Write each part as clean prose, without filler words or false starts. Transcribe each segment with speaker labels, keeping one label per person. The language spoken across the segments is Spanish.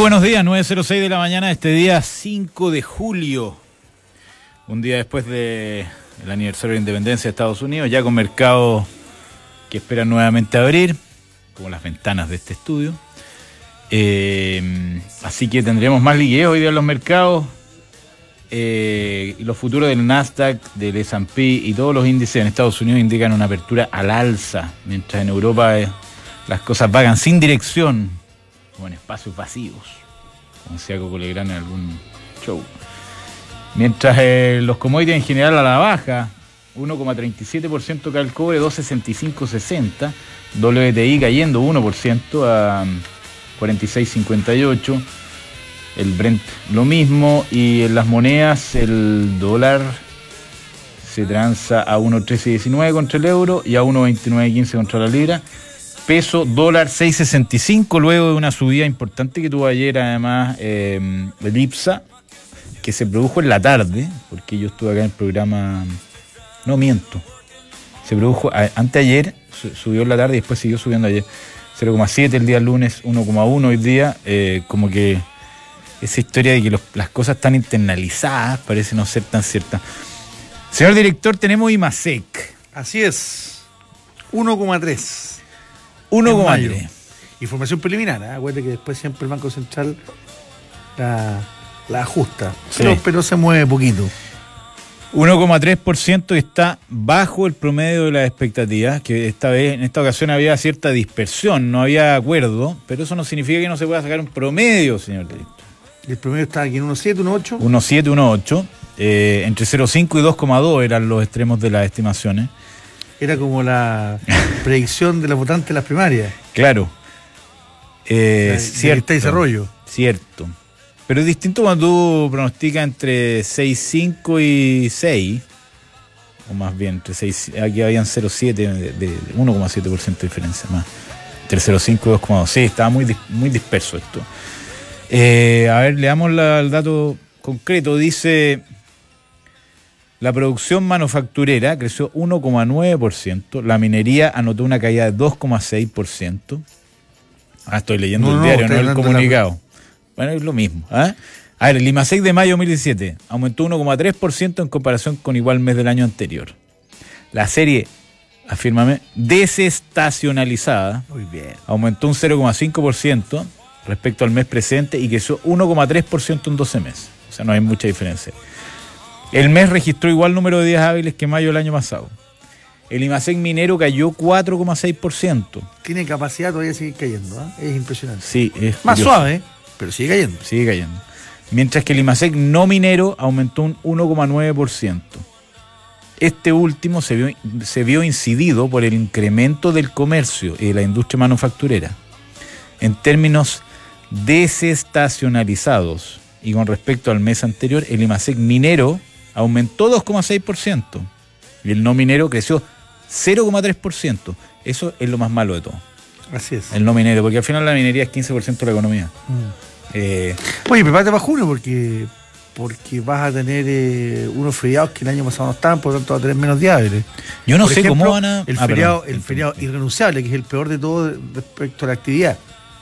Speaker 1: buenos días, 9:06 de la mañana, este día 5 de julio, un día después del aniversario de la independencia de Estados Unidos, ya con mercados que esperan nuevamente abrir, como las ventanas de este estudio. Así que tendremos más liquidez hoy día en los mercados. Y los futuros del Nasdaq, del S&P y todos los índices en Estados Unidos indican una apertura al alza, mientras en Europa las cosas vagan sin dirección, o en espacios vacíos, como decía Coco Legrand en algún show. Mientras los commodities en general a la baja, 1,37% cae el cobre, 2,6560, WTI cayendo 1% a 46,58, el Brent lo mismo, y en las monedas el dólar se transa a 1,1319 contra el euro y a 1,2915 contra la libra. Peso dólar 6.65 luego de una subida importante que tuvo ayer además el IPSA, que se produjo en la tarde, porque yo estuve acá en el programa, no miento, se produjo anteayer, subió en la tarde y después siguió subiendo ayer, 0,7 el día lunes, 1,1 hoy día, como que esa historia de que las cosas están internalizadas parece no ser tan cierta. Señor director, tenemos IMASEC.
Speaker 2: Así es, 1,3.
Speaker 1: 1,3.
Speaker 2: Información preliminar, ¿eh? Acuérdate que después siempre el Banco Central la ajusta,
Speaker 1: sí,
Speaker 2: pero se mueve poquito.
Speaker 1: 1,3% está bajo el promedio de las expectativas, que en esta ocasión había cierta dispersión, no había acuerdo, pero eso no significa que no se pueda sacar un promedio, señor director.
Speaker 2: ¿Y el promedio está aquí en 1,7, 1,8?
Speaker 1: 1,7, 1,8, entre 0,5 y 2,2 eran los extremos de las estimaciones.
Speaker 2: Era como la predicción de los votantes de las primarias.
Speaker 1: Claro.
Speaker 2: Cierto. Este desarrollo.
Speaker 1: Cierto. Pero es distinto cuando tú pronosticas entre 6,5 y 6, o más bien entre 6, aquí habían 0,7 de 1,7% de diferencia más. Entre 0,5 y 2,2. Sí, estaba muy disperso esto. A ver, leamos el dato concreto. Dice: la producción manufacturera creció 1,9%, la minería anotó una caída de 2,6%. Estoy leyendo el diario, no el comunicado. Bueno, es lo mismo. A ver, el IMASEC de mayo de 2017 aumentó 1,3% en comparación con igual mes del año anterior. La serie, afírmame, desestacionalizada,
Speaker 2: muy bien,
Speaker 1: aumentó un 0,5% respecto al mes presente y creció 1,3% en 12 meses. O sea, no hay mucha diferencia. El mes registró igual número de días hábiles que mayo del año pasado. El IMASEC minero cayó 4,6%.
Speaker 2: Tiene capacidad todavía de seguir cayendo, ¿eh? Es impresionante.
Speaker 1: Sí, es
Speaker 2: más
Speaker 1: curioso,
Speaker 2: suave, pero sigue cayendo.
Speaker 1: Sigue cayendo. Mientras que el IMASEC no minero aumentó un 1,9%. Este último se vio incidido por el incremento del comercio y de la industria manufacturera. En términos desestacionalizados y con respecto al mes anterior, el IMASEC minero aumentó 2,6% y el no minero creció 0,3%. Eso es lo más malo de todo.
Speaker 2: Así es.
Speaker 1: El no minero, porque al final la minería es 15% de la economía.
Speaker 2: Oye, prepárate para junio porque vas a tener unos feriados que el año pasado no estaban, por lo tanto va a tener menos días hábiles.
Speaker 1: Yo no sé cómo van a...
Speaker 2: El feriado irrenunciable, que es el peor de todo respecto a la actividad,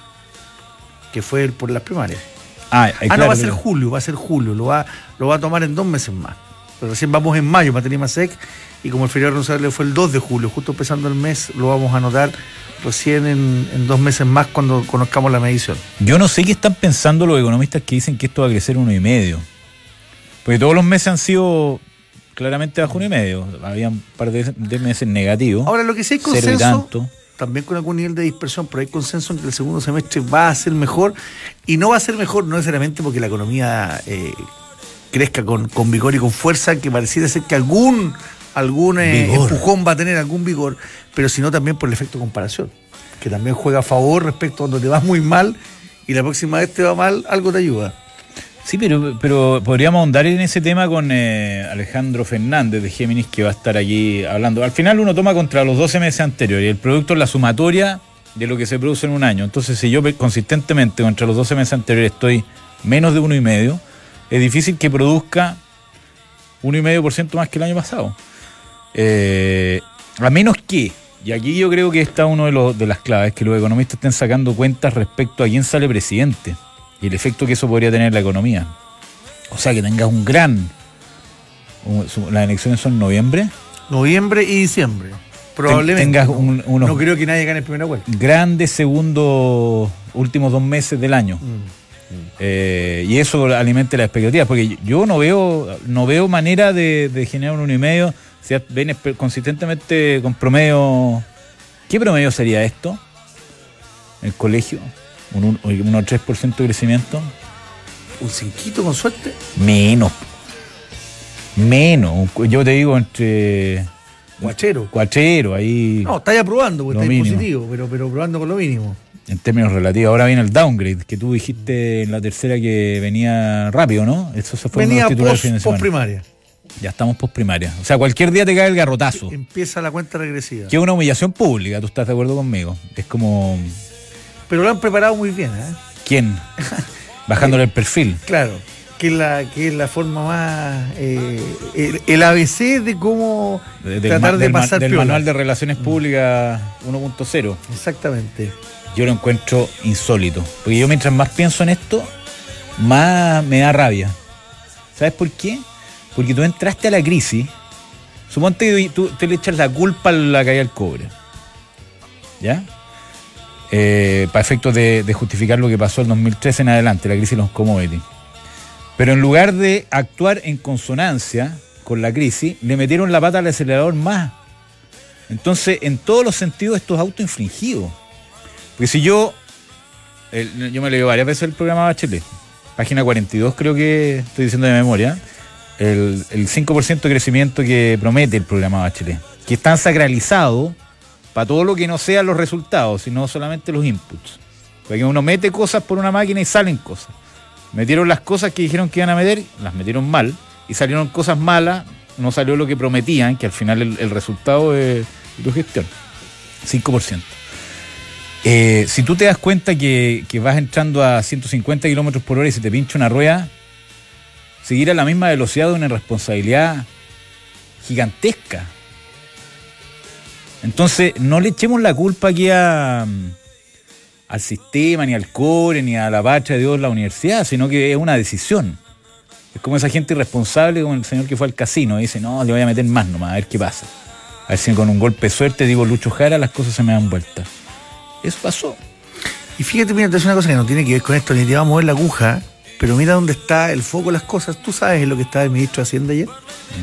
Speaker 2: que fue por las primarias. Claro, no, va a ser julio, lo va a tomar en 2 meses más. Pero recién vamos en mayo para tener IMASEC, y como el feriado irrenunciable fue el 2 de julio, justo empezando el mes, lo vamos a anotar recién en 2 meses más cuando conozcamos la medición.
Speaker 1: Yo no sé qué están pensando los economistas que dicen que esto va a crecer 1,5. Porque todos los meses han sido claramente bajo 1,5. Había un par de meses negativos.
Speaker 2: Ahora, lo que sí hay consenso, también con algún nivel de dispersión, pero hay consenso en que el segundo semestre va a ser mejor, y no va a ser mejor no necesariamente porque la economía crezca con vigor y con fuerza, que pareciera ser que algún empujón va a tener, algún vigor, pero sino también por el efecto comparación, que también juega a favor respecto a cuando te vas muy mal y la próxima vez te va mal, algo te ayuda.
Speaker 1: Sí, pero podríamos ahondar en ese tema con Alejandro Fernández de Géminis, que va a estar allí hablando. Al final uno toma contra los 12 meses anteriores y el producto es la sumatoria de lo que se produce en un año. Entonces, si yo consistentemente contra los 12 meses anteriores estoy menos de 1,5, es difícil que produzca 1,5% más que el año pasado. A menos que, y aquí yo creo que está uno de las claves, que los economistas estén sacando cuentas respecto a quién sale presidente y el efecto que eso podría tener en la economía. O sea, que tengas las elecciones son en noviembre.
Speaker 2: Noviembre y diciembre. Probablemente.
Speaker 1: Tengas unos
Speaker 2: no creo que nadie gane en primera vuelta.
Speaker 1: Grandes últimos 2 meses del año. Y eso alimente las expectativas, porque yo no veo manera de generar un 1,5. Si ven consistentemente con promedio. ¿Qué promedio sería esto? El colegio, un 3% de crecimiento.
Speaker 2: ¿Un 5 con suerte?
Speaker 1: Menos. Yo te digo entre. Cuachero, ahí.
Speaker 2: No, estáis aprobando, porque estáis
Speaker 1: mínimo.
Speaker 2: positivo, pero probando con lo mínimo.
Speaker 1: En términos relativos. Ahora viene el downgrade, que tú dijiste en la tercera que venía rápido, ¿no? Eso se fue
Speaker 2: venía
Speaker 1: unos titulares fin de semana.
Speaker 2: Post-primaria.
Speaker 1: Ya estamos post-primaria. O sea, cualquier día te cae el garrotazo.
Speaker 2: Empieza la cuenta regresiva.
Speaker 1: Que es una humillación pública, ¿tú estás de acuerdo conmigo? Es como.
Speaker 2: Pero lo han preparado muy bien, ¿eh?
Speaker 1: ¿Quién? Bajándole el perfil.
Speaker 2: Claro, que es la forma más. El ABC de cómo tratar de pasar
Speaker 1: del
Speaker 2: piola.
Speaker 1: Manual de Relaciones Públicas 1.0.
Speaker 2: Exactamente.
Speaker 1: Yo lo encuentro insólito. Porque yo mientras más pienso en esto, más me da rabia. ¿Sabes por qué? Porque tú entraste a la crisis. Suponte que tú te le echas la culpa a la caída del cobre. ¿Ya? Para efectos de justificar lo que pasó en 2013 en adelante, la crisis de los commodities. Pero en lugar de actuar en consonancia con la crisis, le metieron la pata al acelerador más. Entonces, en todos los sentidos, esto es autoinfligido. Porque si yo me leí varias veces el programa Bachelet, página 42 creo que estoy diciendo de memoria, el 5% de crecimiento que promete el programa Bachelet, que es tan sacralizado para todo lo que no sean los resultados, sino solamente los inputs. Porque uno mete cosas por una máquina y salen cosas. Metieron las cosas que dijeron que iban a meter, las metieron mal, y salieron cosas malas, no salió lo que prometían, que al final el resultado es tu gestión. 5%. Si tú te das cuenta que vas entrando a 150 kilómetros por hora y se te pincha una rueda, seguir a la misma velocidad de una irresponsabilidad gigantesca. Entonces, no le echemos la culpa aquí al sistema, ni al cobre, ni a la patria de Dios, la universidad, sino que es una decisión. Es como esa gente irresponsable, como el señor que fue al casino, y dice, no, le voy a meter más nomás, a ver qué pasa. A ver si con un golpe de suerte, digo Lucho Jara, las cosas se me dan vueltas. Eso pasó.
Speaker 2: Y fíjate, mira, te es una cosa que no tiene que ver con esto, ni te va a mover la aguja, pero mira dónde está el foco de las cosas. ¿Tú sabes en lo que estaba el ministro de Hacienda ayer?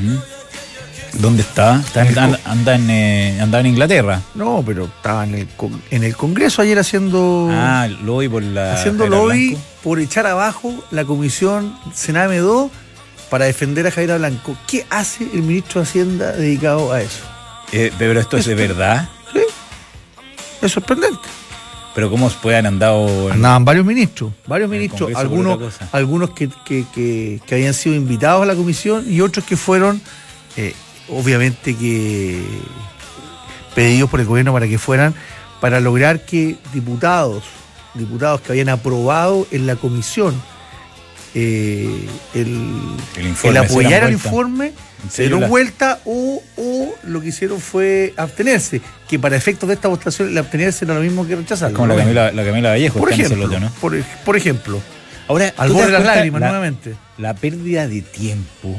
Speaker 1: ¿Dónde está? Anda en Inglaterra.
Speaker 2: No, pero estaba en el Congreso ayer haciendo...
Speaker 1: lobby por la...
Speaker 2: Haciendo
Speaker 1: Javiera
Speaker 2: lobby
Speaker 1: Blanco.
Speaker 2: por echar abajo la comisión Sename 2 para defender a Javiera Blanco. ¿Qué hace el ministro de Hacienda dedicado a eso?
Speaker 1: Pero esto es de verdad.
Speaker 2: Sí, es sorprendente.
Speaker 1: Pero cómo puedan
Speaker 2: Andaban varios ministros,
Speaker 1: Congreso,
Speaker 2: algunos que habían sido invitados a la comisión y otros que fueron, obviamente que pedidos por el gobierno para que fueran, para lograr que diputados que habían aprobado en la comisión el apoyar el informe, se dieron vuelta o lo que hicieron fue abstenerse, que para efectos de esta votación el abstenerse era lo mismo que rechazarlo.
Speaker 1: Como la Camila Vallejo,
Speaker 2: por ejemplo,
Speaker 1: ¿no?
Speaker 2: por ejemplo.
Speaker 1: Ahora,
Speaker 2: al borde de las lágrimas, nuevamente.
Speaker 1: La pérdida de tiempo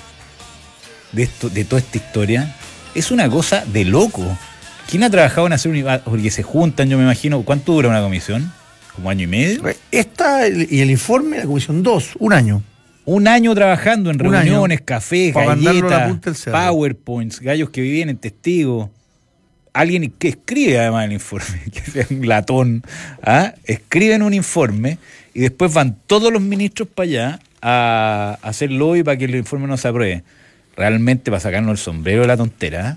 Speaker 1: de toda esta historia es una cosa de loco. ¿Quién ha trabajado en hacer porque se juntan, yo me imagino, ¿cuánto dura una comisión? ¿Como año y medio?
Speaker 2: Esta y el informe, la comisión 2, un año.
Speaker 1: Un año trabajando en reuniones, cafés, galletas, PowerPoints, gallos que vivían en testigos. Alguien que escribe además el informe, que es un latón, escriben un informe y después van todos los ministros para allá a hacer lobby para que el informe no se apruebe. Realmente para sacarnos el sombrero de la tontera.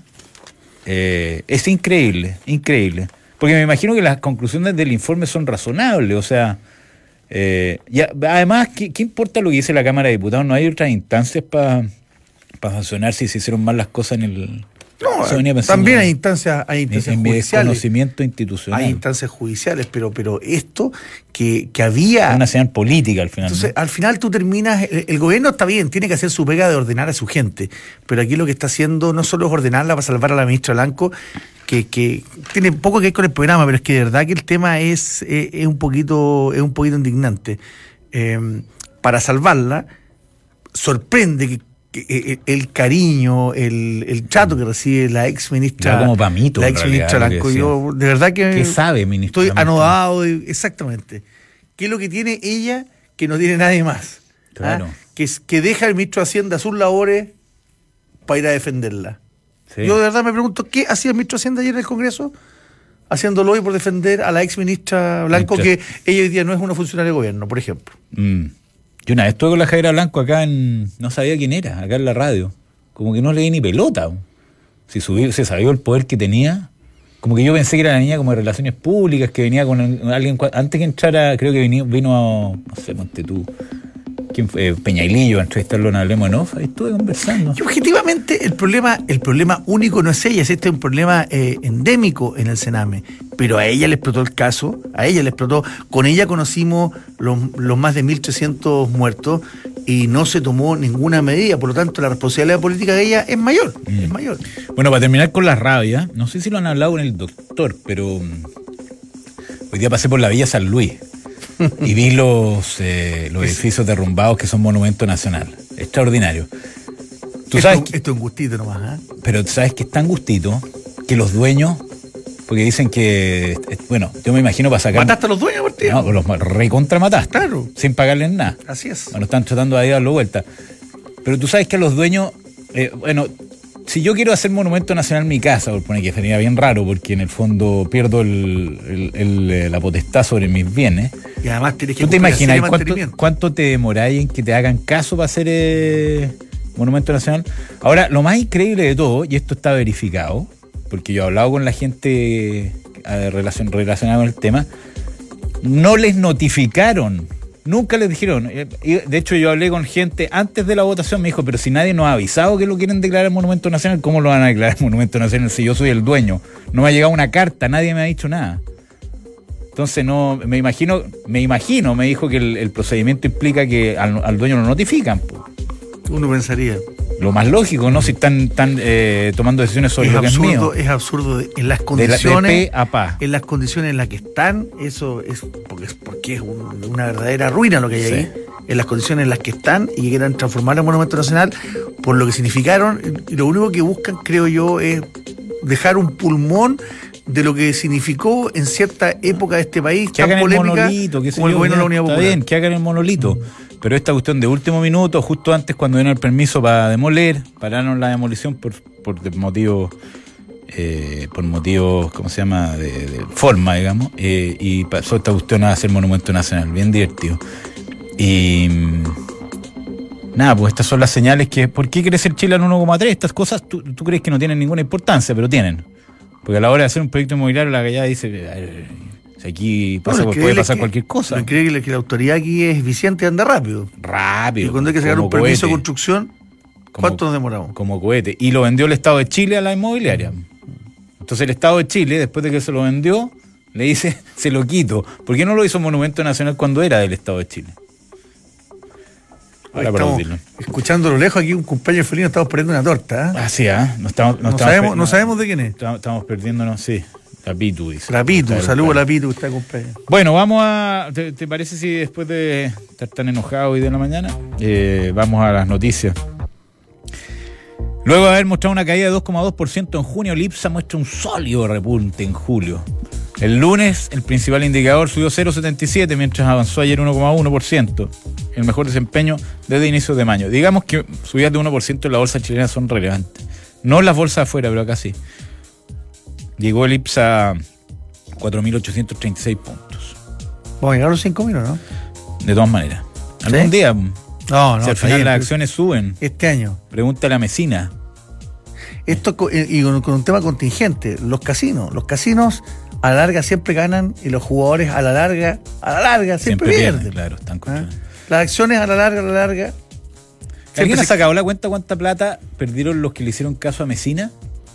Speaker 1: Es increíble. Porque me imagino que las conclusiones del informe son razonables, o sea... además, ¿qué importa lo que dice la Cámara de Diputados? No hay otras instancias para sancionar si se hicieron mal las cosas en el...
Speaker 2: No, también hay instancias
Speaker 1: en
Speaker 2: judiciales.
Speaker 1: Conocimiento institucional.
Speaker 2: Hay instancias judiciales, pero esto que había...
Speaker 1: Una señal política al final.
Speaker 2: Entonces,
Speaker 1: ¿no?
Speaker 2: al final tú terminas... El gobierno está bien, tiene que hacer su pega de ordenar a su gente, pero aquí lo que está haciendo no solo es ordenarla para salvar a la ministra Blanco, que tiene poco que ver con el programa, pero es que de verdad que el tema es un poquito indignante. para salvarla, sorprende que el cariño, el trato que recibe la ex ministra,
Speaker 1: como pamito,
Speaker 2: la ex ministra Blanco. Yo de verdad que
Speaker 1: ¿qué sabe, ministra?
Speaker 2: Estoy anodado, exactamente. ¿Qué es lo que tiene ella que no tiene nadie más?
Speaker 1: Claro.
Speaker 2: Que deja al ministro de Hacienda sus labores para ir a defenderla. Sí. Yo de verdad me pregunto, ¿qué hacía el ministro de Hacienda ayer en el Congreso? Haciéndolo hoy por defender a la ex ministra Blanco, que ella hoy día no es una funcionaria de gobierno, por ejemplo.
Speaker 1: Yo una vez estuve con la Javiera Blanco acá no sabía quién era, acá en la radio. Como que no le di ni pelota. Si se sabía el poder que tenía. Como que yo pensé que era la niña como de relaciones públicas, que venía con alguien, antes que entrara, creo que vino no sé, ponte tú, ¿quién fue? Peñailillo, a entrevistarlo en Hablemos en Off, ahí estuve conversando.
Speaker 2: Y objetivamente el problema único no es ella, es un problema endémico en el Sename, pero a ella le explotó el caso, con ella conocimos los más de 1.300 muertos y no se tomó ninguna medida, por lo tanto la responsabilidad política de ella es mayor, es mayor.
Speaker 1: Bueno, para terminar con la rabia, no sé si lo han hablado con el doctor, pero hoy día pasé por la Villa San Luis y vi los edificios derrumbados que son monumento nacional. Extraordinario.
Speaker 2: Esto es un gustito nomás, ¿eh?
Speaker 1: Pero sabes que es tan gustito que los dueños, porque dicen que, bueno, yo me imagino para sacar...
Speaker 2: ¿Mataste a los dueños, Martín?
Speaker 1: No, los recontra-mataste.
Speaker 2: Claro.
Speaker 1: Sin pagarles nada.
Speaker 2: Así es.
Speaker 1: Bueno, están tratando de darlo vuelta. Pero tú sabes que a los dueños, si yo quiero hacer monumento nacional en mi casa, por poner que sería bien raro, porque en el fondo pierdo la potestad sobre mis bienes.
Speaker 2: Y además tienes que...
Speaker 1: ¿Tú te imaginas cuánto te demoráis en que te hagan caso para hacer monumento nacional? Ahora, lo más increíble de todo, y esto está verificado, porque yo he hablado con la gente relacionada con el tema, no les notificaron. Nunca les dijeron. De hecho, yo hablé con gente antes de la votación, me dijo, pero si nadie nos ha avisado que lo quieren declarar monumento nacional, ¿cómo lo van a declarar monumento nacional si yo soy el dueño? No me ha llegado una carta, nadie me ha dicho nada. Entonces, no, me imagino, me dijo que el procedimiento implica que al dueño lo notifican.
Speaker 2: Uno pensaría.
Speaker 1: Lo más lógico, ¿no? Si están tomando decisiones sobre lo que es mío.
Speaker 2: Es absurdo. En las condiciones.
Speaker 1: De pe a pa.
Speaker 2: En las condiciones en las que están, eso es porque es una verdadera ruina lo que hay ahí. En las condiciones en las que están y que quieran transformar el monumento nacional por lo que significaron. Y lo único que buscan, creo yo, es dejar un pulmón de lo que significó en cierta época de este país
Speaker 1: que
Speaker 2: tan
Speaker 1: hagan
Speaker 2: polémica
Speaker 1: el monolito, que
Speaker 2: como el gobierno de la Unidad Popular.
Speaker 1: Está bien, que hagan el monolito. Pero esta cuestión de último minuto, justo antes cuando dieron el permiso para demoler, pararon la demolición por motivos, ¿cómo se llama?, de forma, digamos, y pasó esta cuestión a ser monumento nacional, bien divertido. Y nada, pues estas son las señales que, ¿por qué crece el Chile al 1,3? Estas cosas tú crees que no tienen ninguna importancia, pero tienen. Porque a la hora de hacer un proyecto inmobiliario, la Gallada dice... Si aquí puede pasar cualquier cosa.
Speaker 2: Lo increíble es que la autoridad aquí es eficiente y anda rápido.
Speaker 1: Rápido.
Speaker 2: Y cuando hay que sacar un permiso de construcción, ¿cuánto nos demoramos?
Speaker 1: Como cohete. Y lo vendió el Estado de Chile a la inmobiliaria. Entonces el Estado de Chile, después de que se lo vendió, le dice, se lo quito. ¿Por qué no lo hizo Monumento Nacional cuando era del Estado de Chile?
Speaker 2: Ahora estamos escuchando a lo lejos aquí un cumpleaños feliz, estamos perdiendo una torta.
Speaker 1: Ah, sí, ¿ah?
Speaker 2: No sabemos de quién es.
Speaker 1: Estamos perdiéndonos, sí. La Pitu, dice.
Speaker 2: La Pitu, saludos a la Pitu que está cumpleaños.
Speaker 1: Bueno, vamos a... ¿Te parece si después de estar tan enojado hoy de la mañana, vamos a las noticias? Luego de haber mostrado una caída de 2,2% en junio, el IPSA muestra un sólido repunte en julio. El lunes, el principal indicador subió 0,77, mientras avanzó ayer 1,1%. El mejor desempeño desde inicios de mayo. Digamos que subidas de 1% en la bolsa chilena son relevantes. No en las bolsas afuera, pero acá sí. Llegó el IPSA a 4.836 puntos.
Speaker 2: Vamos a llegar a los 5.000, ¿no?
Speaker 1: De todas maneras. ¿Algún día?
Speaker 2: No.
Speaker 1: Si al final las acciones suben.
Speaker 2: Este año.
Speaker 1: Pregúntale a Mesina.
Speaker 2: Esto y con un tema contingente. Los casinos a la larga siempre ganan y los jugadores a la larga siempre pierden.
Speaker 1: Claro, están controlando.
Speaker 2: Las acciones a la larga.
Speaker 1: ¿Alguien ha sacado la cuenta cuánta plata perdieron los que le hicieron caso a Mesina?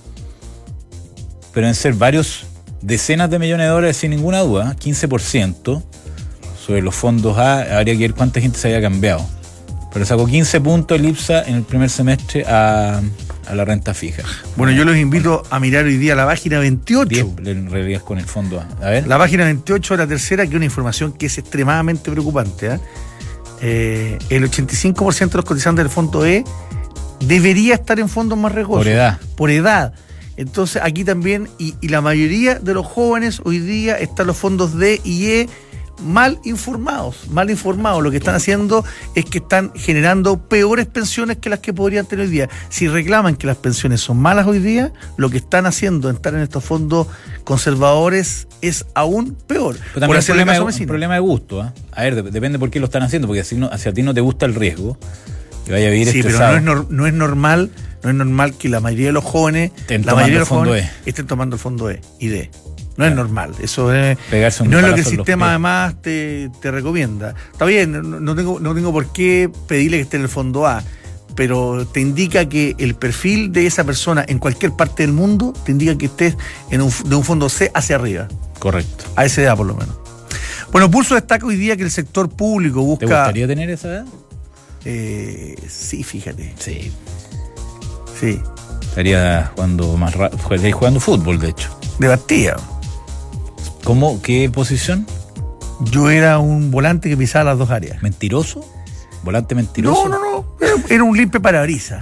Speaker 1: Pero en ser varios decenas de millones de dólares sin ninguna duda, 15% sobre los fondos A, habría que ver cuánta gente se había cambiado. Pero sacó 15 puntos el IPSA en el primer semestre a la renta fija.
Speaker 2: Bueno, yo los invito a mirar hoy día la página 28.
Speaker 1: 10 en realidad con el fondo A. A ver.
Speaker 2: La página 28 de La Tercera, que es una información que es extremadamente preocupante. El 85% de los cotizantes del fondo E debería estar en fondos más riesgosos. Por edad. Entonces aquí también, y la mayoría de los jóvenes hoy día están los fondos D y E mal informados. Lo que están haciendo es que están generando peores pensiones que las que podrían tener hoy día. Si reclaman que las pensiones son malas hoy día, lo que están haciendo en estar en estos fondos conservadores es aún peor.
Speaker 1: Pero también es un problema de gusto. A ver, depende por qué lo están haciendo, porque si a ti no te gusta el riesgo, que vaya a vivir estresado.
Speaker 2: Pero no es normal que la mayoría de los jóvenes estén tomando el fondo E y D. No es normal, eso es, no es lo que el sistema además te recomienda. Está bien, no tengo por qué pedirle que esté en el fondo A, pero te indica que el perfil de esa persona en cualquier parte del mundo te indica que estés de un fondo C hacia arriba.
Speaker 1: Correcto.
Speaker 2: A esa edad por lo menos. Bueno, Pulso destaca hoy día que el sector público busca...
Speaker 1: ¿Te gustaría tener esa edad?
Speaker 2: Sí, fíjate.
Speaker 1: Sí.
Speaker 2: Sí.
Speaker 1: Estaría jugando fútbol, de hecho.
Speaker 2: De partida.
Speaker 1: ¿Cómo? ¿Qué posición?
Speaker 2: Yo era un volante que pisaba las dos áreas.
Speaker 1: ¿Mentiroso? ¿Volante mentiroso?
Speaker 2: No. Era un limpio parabrisas.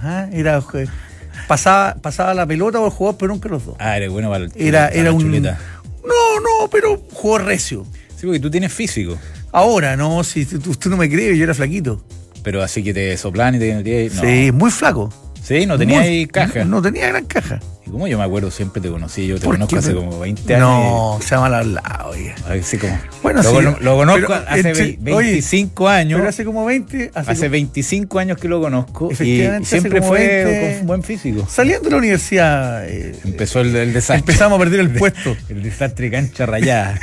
Speaker 2: Pasaba la pelota o el jugador, pero nunca los dos.
Speaker 1: Era bueno para el
Speaker 2: Era un... Chuleta. No, pero jugó recio.
Speaker 1: Sí, porque tú tienes físico.
Speaker 2: Ahora, no, si tú no me crees, yo era flaquito.
Speaker 1: Pero así que te soplan y te...
Speaker 2: No. Sí, muy flaco.
Speaker 1: Sí, no tenía ahí caja.
Speaker 2: No tenía gran caja.
Speaker 1: ¿Y cómo yo me acuerdo? Siempre te conocí. Yo te conozco hace como 20 años.
Speaker 2: No, se ha mal hablado, oiga.
Speaker 1: Así como.
Speaker 2: Bueno,
Speaker 1: lo conozco hace 25 años.
Speaker 2: Pero hace como 20.
Speaker 1: Hace 25 años que lo conozco. Y siempre fue con buen físico.
Speaker 2: Saliendo de la universidad.
Speaker 1: Empezó el desastre.
Speaker 2: Empezamos a perder el puesto.
Speaker 1: El desastre cancha rayada.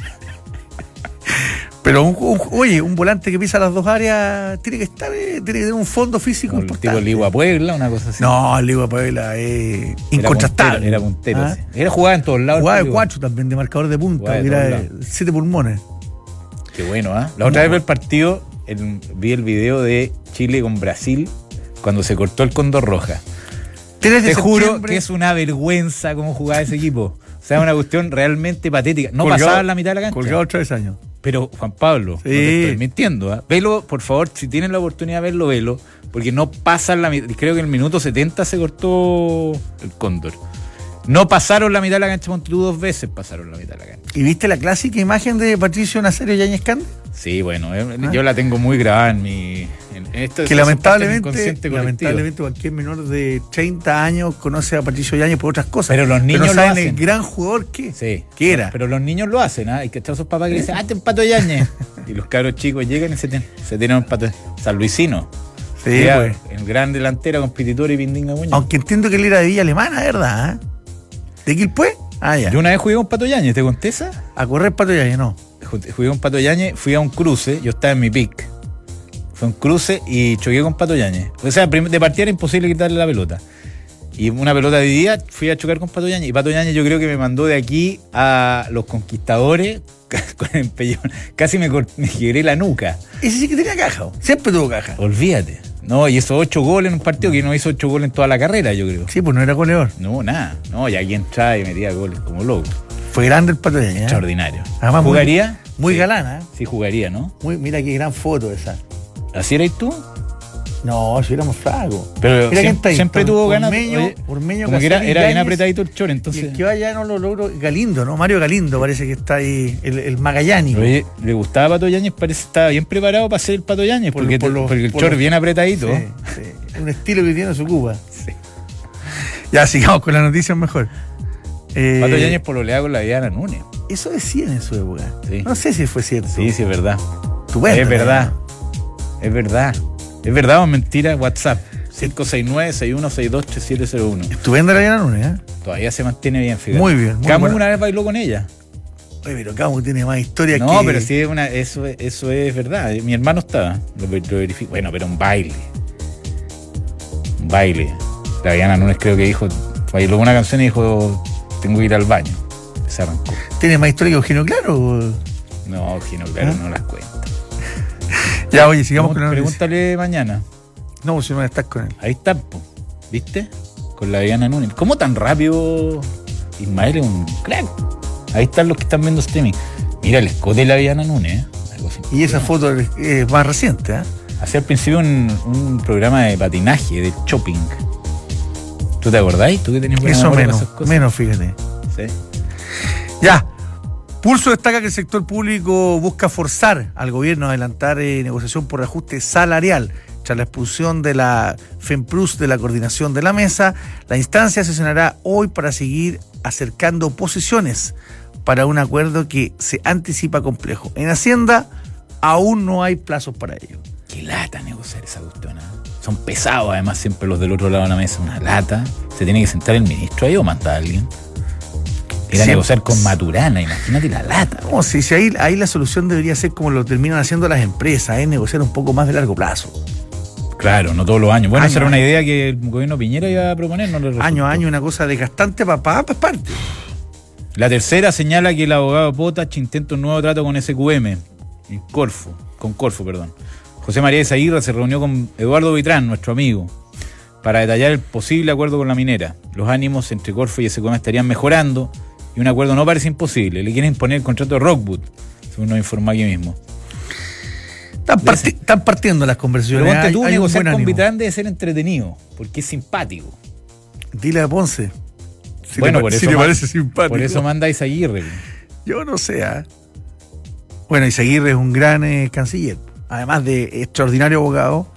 Speaker 2: Pero un volante que pisa las dos áreas tiene que tener un fondo físico
Speaker 1: como importante. El tipo Ligua Puebla, una cosa así.
Speaker 2: No, el Ligua Puebla es incontrastable.
Speaker 1: Era puntero, sí. Era jugaba en todos lados.
Speaker 2: Jugaba de 4 también, de marcador de punta. Era 7 pulmones.
Speaker 1: Qué bueno, ¿ah? La otra vez del partido vi el video de Chile con Brasil cuando se cortó el cóndor roja. Te juro que es una vergüenza cómo jugaba ese equipo. O sea, una cuestión realmente patética. No pasaban la mitad de la cancha.
Speaker 2: Colgado 3 años.
Speaker 1: Pero, Juan Pablo, no te estoy mintiendo, ¿eh? Velo, por favor, si tienen la oportunidad de velo, porque no pasan la mitad. Creo que en el minuto 70 se cortó el cóndor. No pasaron la mitad de la cancha, Montelú 2 veces pasaron la mitad de la cancha.
Speaker 2: ¿Y viste la clásica imagen de Patricio Nazario Yáñez Cande?
Speaker 1: Sí, bueno, yo la tengo muy grabada en mi... Esto
Speaker 2: que lamentablemente cualquier menor de 30 años conoce a Patricio Yáñez por otras cosas.
Speaker 1: Pero los niños
Speaker 2: no
Speaker 1: lo hacen.
Speaker 2: El gran jugador que era.
Speaker 1: Pero los niños lo hacen, ¿ah? Hay que echar a sus papás que le dicen, hazte un Pato Yáñez. Y los cabros chicos llegan y se tiran un Pato San Luisino.
Speaker 2: Sí, pues.
Speaker 1: El gran delantero, competidor y Pindinga Muñoz.
Speaker 2: Aunque entiendo que él era de Villa Alemana, ¿verdad? ¿De Quilpué?
Speaker 1: Ya. Yo una vez jugué con Pato Yáñez, ¿te conté esa?
Speaker 2: A correr Pato Yáñez, no.
Speaker 1: Jugué con Pato Yáñez, fui a un cruce, yo estaba en mi pick. Fue un cruce y choqué con Pato Yáñez. O sea, de partida era imposible quitarle la pelota. Y una pelota de día fui a chocar con Pato Yáñez. Y Pato Yáñez yo creo que me mandó de aquí a los Conquistadores con el empellón. Casi me quebré la nuca.
Speaker 2: Ese sí que tenía caja, siempre tuvo caja.
Speaker 1: Olvídate. No, y esos 8 goles en un partido que no hizo 8 goles en toda la carrera, yo creo.
Speaker 2: Sí, pues no era goleador.
Speaker 1: No, nada. No, y aquí entraba y metía goles como loco.
Speaker 2: Fue grande el Pato Yáñez.
Speaker 1: Extraordinario.
Speaker 2: Además,
Speaker 1: ¿jugaría?
Speaker 2: Muy galana.
Speaker 1: Sí, jugaría, ¿no?
Speaker 2: Mira qué gran foto esa.
Speaker 1: ¿Así eres tú?
Speaker 2: No, si éramos flacos.
Speaker 1: Pero siempre tuvo ganas.
Speaker 2: Ormeño,
Speaker 1: como que era bien apretadito el chor, entonces.
Speaker 2: Y el que vaya no lo logró. Galindo, ¿no? Mario Galindo parece que está ahí, el magallánico.
Speaker 1: Oye, le gustaba Pato Yáñez, parece que estaba bien preparado para ser el Pato Yáñez, porque el chor bien apretadito.
Speaker 2: Sí. Un estilo que tiene su Cuba. Sí. Ya, sigamos con las noticias mejor.
Speaker 1: Pato Yáñez pololeaba con la Diana Núñez.
Speaker 2: Eso decían en su época.
Speaker 1: Sí.
Speaker 2: No sé si fue cierto.
Speaker 1: Sí, es verdad.
Speaker 2: Estupendo.
Speaker 1: Es verdad. Es verdad. ¿Es verdad o es mentira? WhatsApp 569-6162-3701.
Speaker 2: Estupenda la Diana Núñez, ¿eh?
Speaker 1: Todavía se mantiene bien, fíjate.
Speaker 2: Muy bien.
Speaker 1: Camu una vez bailó con ella.
Speaker 2: Oye, pero Camu tiene más historia que...
Speaker 1: No, pero sí, eso es verdad. Mi hermano estaba, lo verificó. Bueno, pero un baile. La Diana Núñez creo que dijo, bailó una canción y dijo, tengo que ir al baño. Se arrancó.
Speaker 2: ¿Tiene más historia que Eugenio Claro?
Speaker 1: No, Eugenio Claro no las cuenta.
Speaker 2: Ya, oye, sigamos con la noticia.
Speaker 1: Pregúntale mañana.
Speaker 2: No, si no estás con él.
Speaker 1: Ahí está, ¿viste? Con la Diana Núñez. ¿Cómo tan rápido? Ismael es un crack. Ahí están los que están viendo streaming. Mira el escote de la Diana Núñez, una
Speaker 2: Y esa foto es más reciente, ¿eh?
Speaker 1: Hacía al principio un programa de patinaje, de shopping. ¿Tú te acordáis? ¿Tú que tenías buena memoria para esas cosas?
Speaker 2: Menos, fíjate.
Speaker 1: Sí.
Speaker 2: Ya. Pulso destaca que el sector público busca forzar al gobierno a adelantar negociación por ajuste salarial. Tras la expulsión de la FEMPRUS de la coordinación de la mesa, la instancia sesionará hoy para seguir acercando posiciones para un acuerdo que se anticipa complejo. En Hacienda aún no hay plazos para ello.
Speaker 1: Qué lata negociar esa cuestión, ¿eh? Son pesados además siempre los del otro lado de la mesa. Una lata. ¿Se tiene que sentar el ministro ahí o manda a alguien? Era negociar con Maturana, imagínate la lata.
Speaker 2: No, si ahí la solución debería ser como lo terminan haciendo las empresas, negociar un poco más de largo plazo.
Speaker 1: Claro, no todos los años. Bueno, esa era una idea que el gobierno Piñera iba a proponer. No le resultó.
Speaker 2: Año a año, una cosa desgastante para parte.
Speaker 1: La tercera señala que el abogado Potach intenta un nuevo trato con SQM, con Corfo. José María Izaguirre se reunió con Eduardo Vitrán, nuestro amigo, para detallar el posible acuerdo con la minera. Los ánimos entre Corfo y SQM estarían mejorando y un acuerdo no parece imposible. Le quieren imponer el contrato de Rockwood, según nos informó aquí mismo.
Speaker 2: Están partiendo las conversaciones.
Speaker 1: Pero ponte tú, negociar con Vitrán debe ser entretenido, porque es simpático.
Speaker 2: Dile a Ponce.
Speaker 1: Por eso
Speaker 2: le parece simpático.
Speaker 1: Por eso manda a Izaguirre.
Speaker 2: Yo no sé. Bueno, Izaguirre es un gran canciller. Además de extraordinario abogado.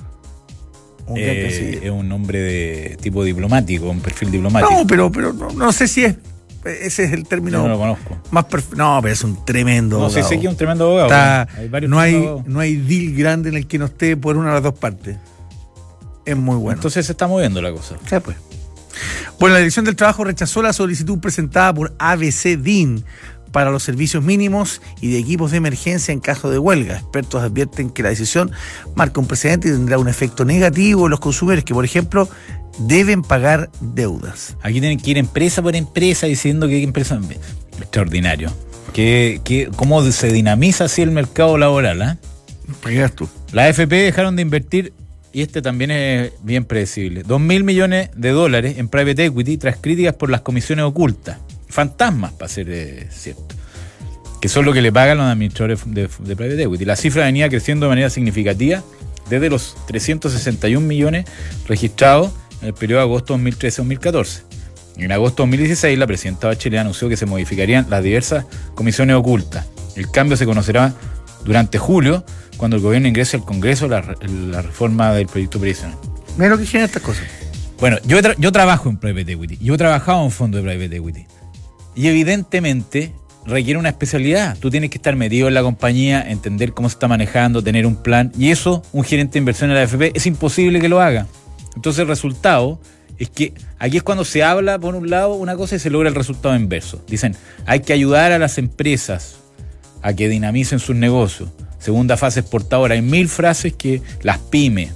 Speaker 1: Es un hombre de tipo diplomático, un perfil diplomático.
Speaker 2: No, pero no sé si ese es el término.
Speaker 1: Yo no lo conozco.
Speaker 2: No, pero es un tremendo abogado.
Speaker 1: No sé si es un tremendo abogado.
Speaker 2: No hay deal grande en el que no esté por una de las dos partes. Es muy bueno.
Speaker 1: Entonces se está moviendo la cosa.
Speaker 2: Sí, pues. Bueno, la Dirección del Trabajo rechazó la solicitud presentada por ABC-DIN para los servicios mínimos y de equipos de emergencia en caso de huelga. Expertos advierten que la decisión marca un precedente y tendrá un efecto negativo en los consumidores que, por ejemplo, deben pagar deudas.
Speaker 1: Aquí tienen que ir empresa por empresa diciendo que hay empresa. Extraordinario. ¿Cómo se dinamiza así el mercado laboral?
Speaker 2: Pagas tú.
Speaker 1: La AFP dejaron de invertir, y este también es bien predecible, $2.000 millones en private equity tras críticas por las comisiones ocultas. Fantasmas, para ser cierto. Que son lo que le pagan los administradores de private equity. La cifra venía creciendo de manera significativa desde los 361 millones registrados en el periodo de agosto 2013-2014. En agosto 2016, la presidenta Bachelet anunció que se modificarían las diversas comisiones ocultas. El cambio se conocerá durante julio, cuando el gobierno ingrese al Congreso la reforma del proyecto previsional.
Speaker 2: Mira lo que genera estas cosas.
Speaker 1: Bueno, yo trabajo en private equity. Yo he trabajado en un fondo de private equity. Y evidentemente requiere una especialidad. Tú tienes que estar metido en la compañía, entender cómo se está manejando, tener un plan. Y eso, un gerente de inversión en la AFP, es imposible que lo haga. Entonces el resultado es que aquí es cuando se habla, por un lado, una cosa y se logra el resultado inverso. Dicen, hay que ayudar a las empresas a que dinamicen sus negocios. Segunda fase exportadora. Hay 1000 frases que las pymes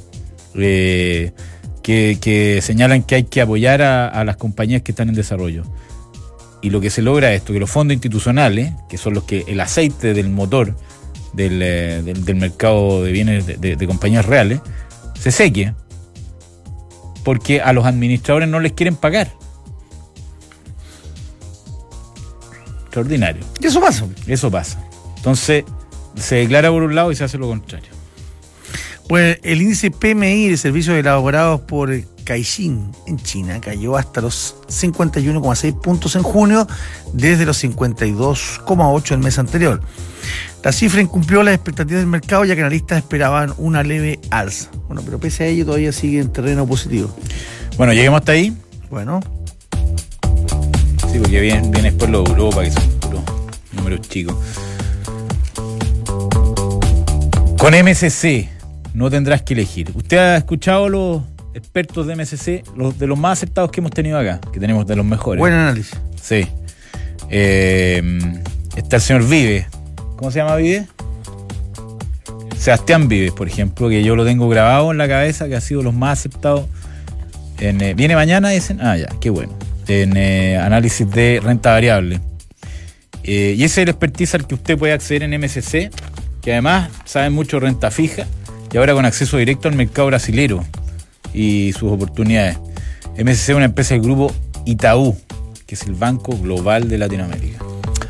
Speaker 1: que señalan que hay que apoyar a las compañías que están en desarrollo. Y lo que se logra es esto, que los fondos institucionales, que son los que el aceite del motor del mercado de bienes de compañías reales, se seque, porque a los administradores no les quieren pagar. Extraordinario.
Speaker 2: ¿Y eso pasa?
Speaker 1: Eso pasa. Entonces, se declara por un lado y se hace lo contrario.
Speaker 2: Pues el índice PMI de servicios elaborados por Caixin en China cayó hasta los 51,6 puntos en junio, desde los 52,8 el mes anterior. La cifra incumplió las expectativas del mercado, ya que analistas esperaban una leve alza. Bueno, pero pese a ello todavía sigue en terreno positivo.
Speaker 1: Bueno, lleguemos hasta ahí.
Speaker 2: Bueno.
Speaker 1: Sí, porque viene después lo de Europa, que son puros números chicos. Con MSC no tendrás que elegir. ¿Usted ha escuchado los expertos de MSC, de los más aceptados que hemos tenido acá? Que tenemos de los mejores.
Speaker 2: Buen análisis.
Speaker 1: Sí. Está el señor Vives. ¿Cómo se llama Vives? Sebastián Vives, por ejemplo, que yo lo tengo grabado en la cabeza, que ha sido los más aceptados. Viene mañana, dicen. Ah, ya, qué bueno. En análisis de renta variable. Y ese es el expertise al que usted puede acceder en MSC, que además sabe mucho de renta fija y ahora con acceso directo al mercado brasilero y sus oportunidades. MSC es una empresa del grupo Itaú, que es el Banco Global de Latinoamérica.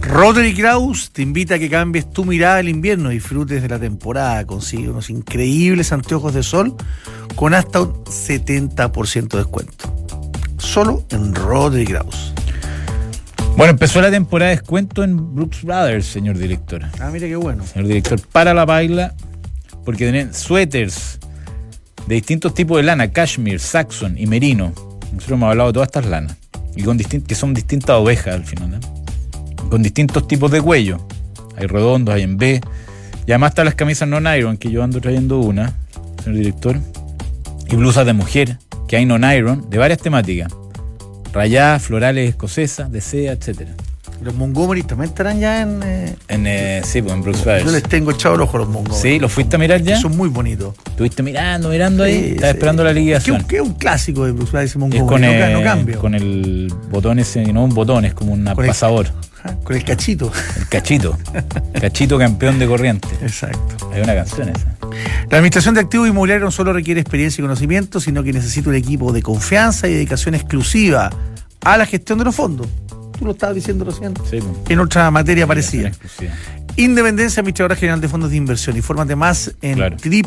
Speaker 2: Roderick Graus te invita a que cambies tu mirada al invierno, disfrutes de la temporada, consigue unos increíbles anteojos de sol con hasta un 70% de descuento. Solo en Roderick Graus.
Speaker 1: Bueno, empezó la temporada de descuento en Brooks Brothers, señor director.
Speaker 2: Ah, mira qué bueno.
Speaker 1: Señor director, para la baila, porque tienen suéteres de distintos tipos de lana, cashmere, saxon y merino. Nosotros hemos hablado de todas estas lanas, y que son distintas ovejas al final, ¿eh? Con distintos tipos de cuello. Hay redondos, hay en B. Y además están las camisas non-iron, que yo ando trayendo una, señor director. Y blusas de mujer, que hay non-iron, de varias temáticas. Rayadas, florales escocesas, de seda, etcétera.
Speaker 2: Los Montgomery también estarán ya en
Speaker 1: sí, pues en Brooks Brothers.
Speaker 2: Yo les tengo echado el ojo a los Montgomery.
Speaker 1: Sí, ¿los fuiste a mirar ya?
Speaker 2: Son muy bonitos.
Speaker 1: Estuviste mirando ahí.
Speaker 2: Sí,
Speaker 1: Estaba esperando la liquidación.
Speaker 2: Que es un clásico de Brooks Brothers, ese
Speaker 1: Es
Speaker 2: Montgomery. No cambia.
Speaker 1: con el botón ese, no un botón, es como un pasador.
Speaker 2: Con el cachito.
Speaker 1: El cachito. Cachito campeón de corriente.
Speaker 2: Exacto.
Speaker 1: Hay una canción esa.
Speaker 2: La administración de activos inmobiliarios no solo requiere experiencia y conocimiento, sino que necesita un equipo de confianza y dedicación exclusiva a la gestión de los fondos. Tú lo estabas diciendo recién. Sí, en otra materia parecida. Independencia, Administradora General de Fondos de Inversión. Infórmate más en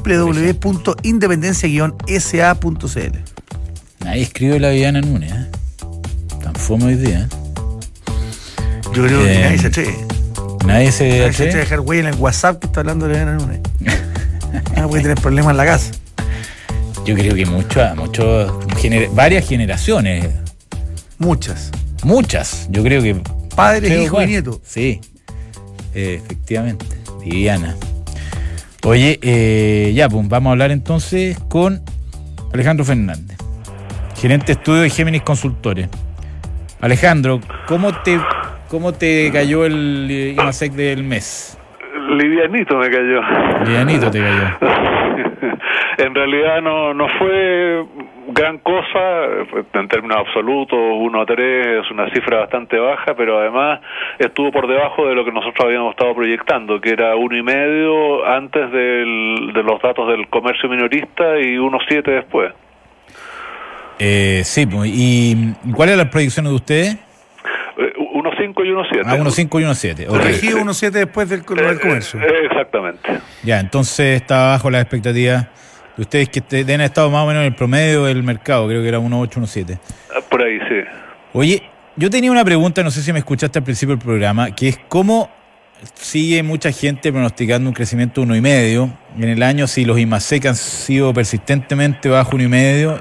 Speaker 2: www.independencia-sa.cl.
Speaker 1: Ahí escribe la Viviana Núñez, ¿eh? Tan fome hoy día, ¿eh?
Speaker 2: Yo creo que nadie se atreve.
Speaker 1: Nadie se
Speaker 2: atreve a dejar huella en el WhatsApp que está hablando de la Viviana Núñez. Puede tener problemas en la casa.
Speaker 1: Yo creo que varias generaciones.
Speaker 2: Muchas.
Speaker 1: Yo creo que
Speaker 2: padres, hijos y nietos.
Speaker 1: Sí, efectivamente. Viviana. Oye, ya, pues vamos a hablar entonces con Alejandro Fernández, gerente de estudio de Géminis Consultores. Alejandro, ¿cómo te cayó el IMASEC del mes?
Speaker 3: Livianito me cayó.
Speaker 1: Livianito te cayó.
Speaker 3: En realidad no fue gran cosa en términos absolutos. 1.3 es una cifra bastante baja, pero además estuvo por debajo de lo que nosotros habíamos estado proyectando, que era 1.5 antes de los datos del comercio minorista y 1.7 después.
Speaker 1: Sí, pues, ¿y cuáles eran las proyecciones de ustedes?
Speaker 3: 1.5 y 1.7.
Speaker 1: 1.5 y 1.7.
Speaker 2: Corregido 1.7 después del comercio.
Speaker 3: Exactamente.
Speaker 1: Ya, entonces está bajo las expectativas de ustedes, que deben haber estado más o menos en el promedio del mercado, creo que era 1.8, 1.7.
Speaker 3: Por ahí, sí.
Speaker 1: Oye, yo tenía una pregunta, no sé si me escuchaste al principio del programa, que es cómo sigue mucha gente pronosticando un crecimiento de 1.5 en el año, si los IMASEC han sido persistentemente bajo 1.5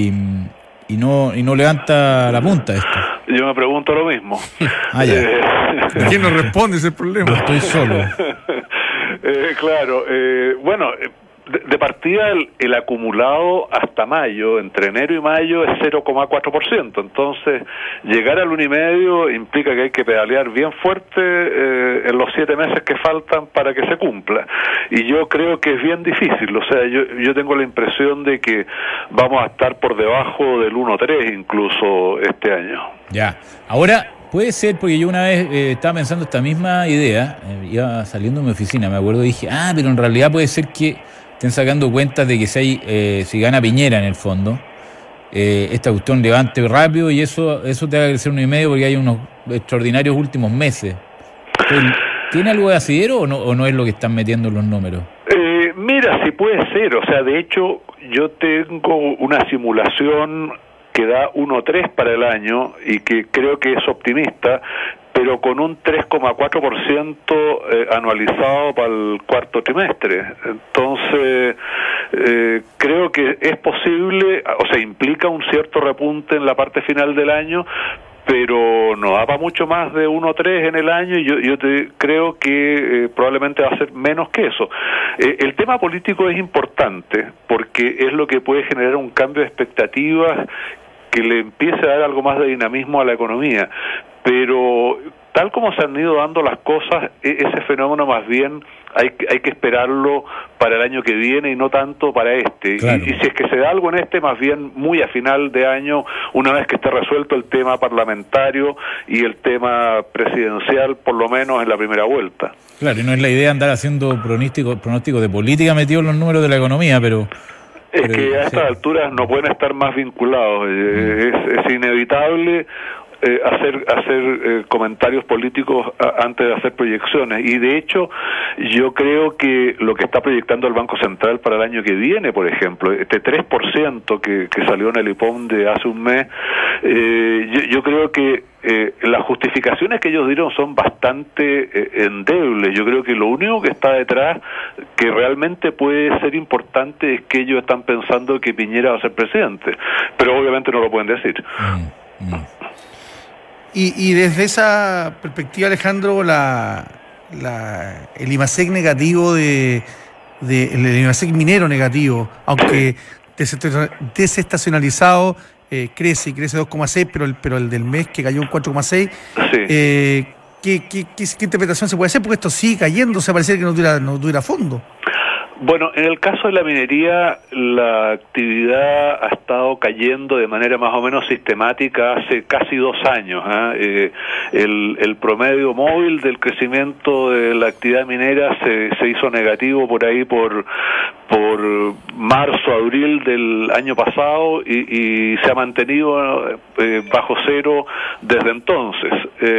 Speaker 1: y no levanta la punta esto.
Speaker 3: Yo me pregunto lo mismo.
Speaker 2: ¿Quién nos responde ese problema?
Speaker 1: No estoy solo.
Speaker 3: Claro, bueno, de partida el acumulado hasta mayo, entre enero y mayo, es 0,4%. Entonces, llegar al 1,5 implica que hay que pedalear bien fuerte en los 7 meses que faltan para que se cumpla. Y yo creo que es bien difícil. O sea, yo tengo la impresión de que vamos a estar por debajo del 1,3 incluso este año.
Speaker 1: Ya. Ahora, puede ser, porque yo una vez estaba pensando esta misma idea, iba saliendo de mi oficina, me acuerdo, y dije, pero en realidad puede ser que estén sacando cuentas de que si gana Piñera en el fondo, esta cuestión levante rápido y eso te va a crecer 1,5 porque hay unos extraordinarios últimos meses. ¿Tiene algo de asidero o no es lo que están metiendo en los números?
Speaker 3: Mira, sí puede ser. O sea, de hecho, yo tengo una simulación que da 1,3 para el año y que creo que es optimista, pero con un 3,4% anualizado para el cuarto trimestre. Entonces, creo que es posible, o sea, implica un cierto repunte en la parte final del año, pero no da para mucho más de 1,3 en el año, y yo creo que probablemente va a ser menos que eso. El tema político es importante, porque es lo que puede generar un cambio de expectativas que le empiece a dar algo más de dinamismo a la economía, pero tal como se han ido dando las cosas, ese fenómeno más bien hay que esperarlo para el año que viene y no tanto para este. Claro. Y si es que se da algo en este, más bien muy a final de año, una vez que esté resuelto el tema parlamentario y el tema presidencial, por lo menos en la primera vuelta.
Speaker 1: Claro, y no es la idea andar haciendo pronósticos de política metidos en los números de la economía, pero que
Speaker 3: a estas alturas no pueden estar más vinculados. Es inevitable. hacer comentarios políticos antes de hacer proyecciones, y de hecho yo creo que lo que está proyectando el Banco Central para el año que viene, por ejemplo, este 3% que salió en el IPOM de hace un mes, yo creo que las justificaciones que ellos dieron son bastante endebles. Yo creo que lo único que está detrás, que realmente puede ser importante, es que ellos están pensando que Piñera va a ser presidente, pero obviamente no lo pueden decir.
Speaker 2: Y desde esa perspectiva, Alejandro, el IMASEC negativo el IMASEC minero negativo, aunque desestacionalizado, crece 2,6, pero el del mes que cayó un 4,6, sí. ¿Qué interpretación se puede hacer? Porque esto sigue cayendo, se parece que no dura fondo.
Speaker 3: Bueno, en el caso de la minería, la actividad ha estado cayendo de manera más o menos sistemática hace casi 2 años. El promedio móvil del crecimiento de la actividad minera se hizo negativo por ahí por marzo, abril del año pasado, y se ha mantenido bajo cero desde entonces.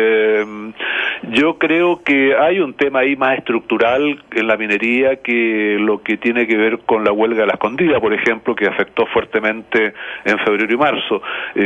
Speaker 3: Yo creo que hay un tema ahí más estructural en la minería, que lo que tiene que ver con la huelga de la escondida, por ejemplo, que afectó fuertemente en febrero y marzo.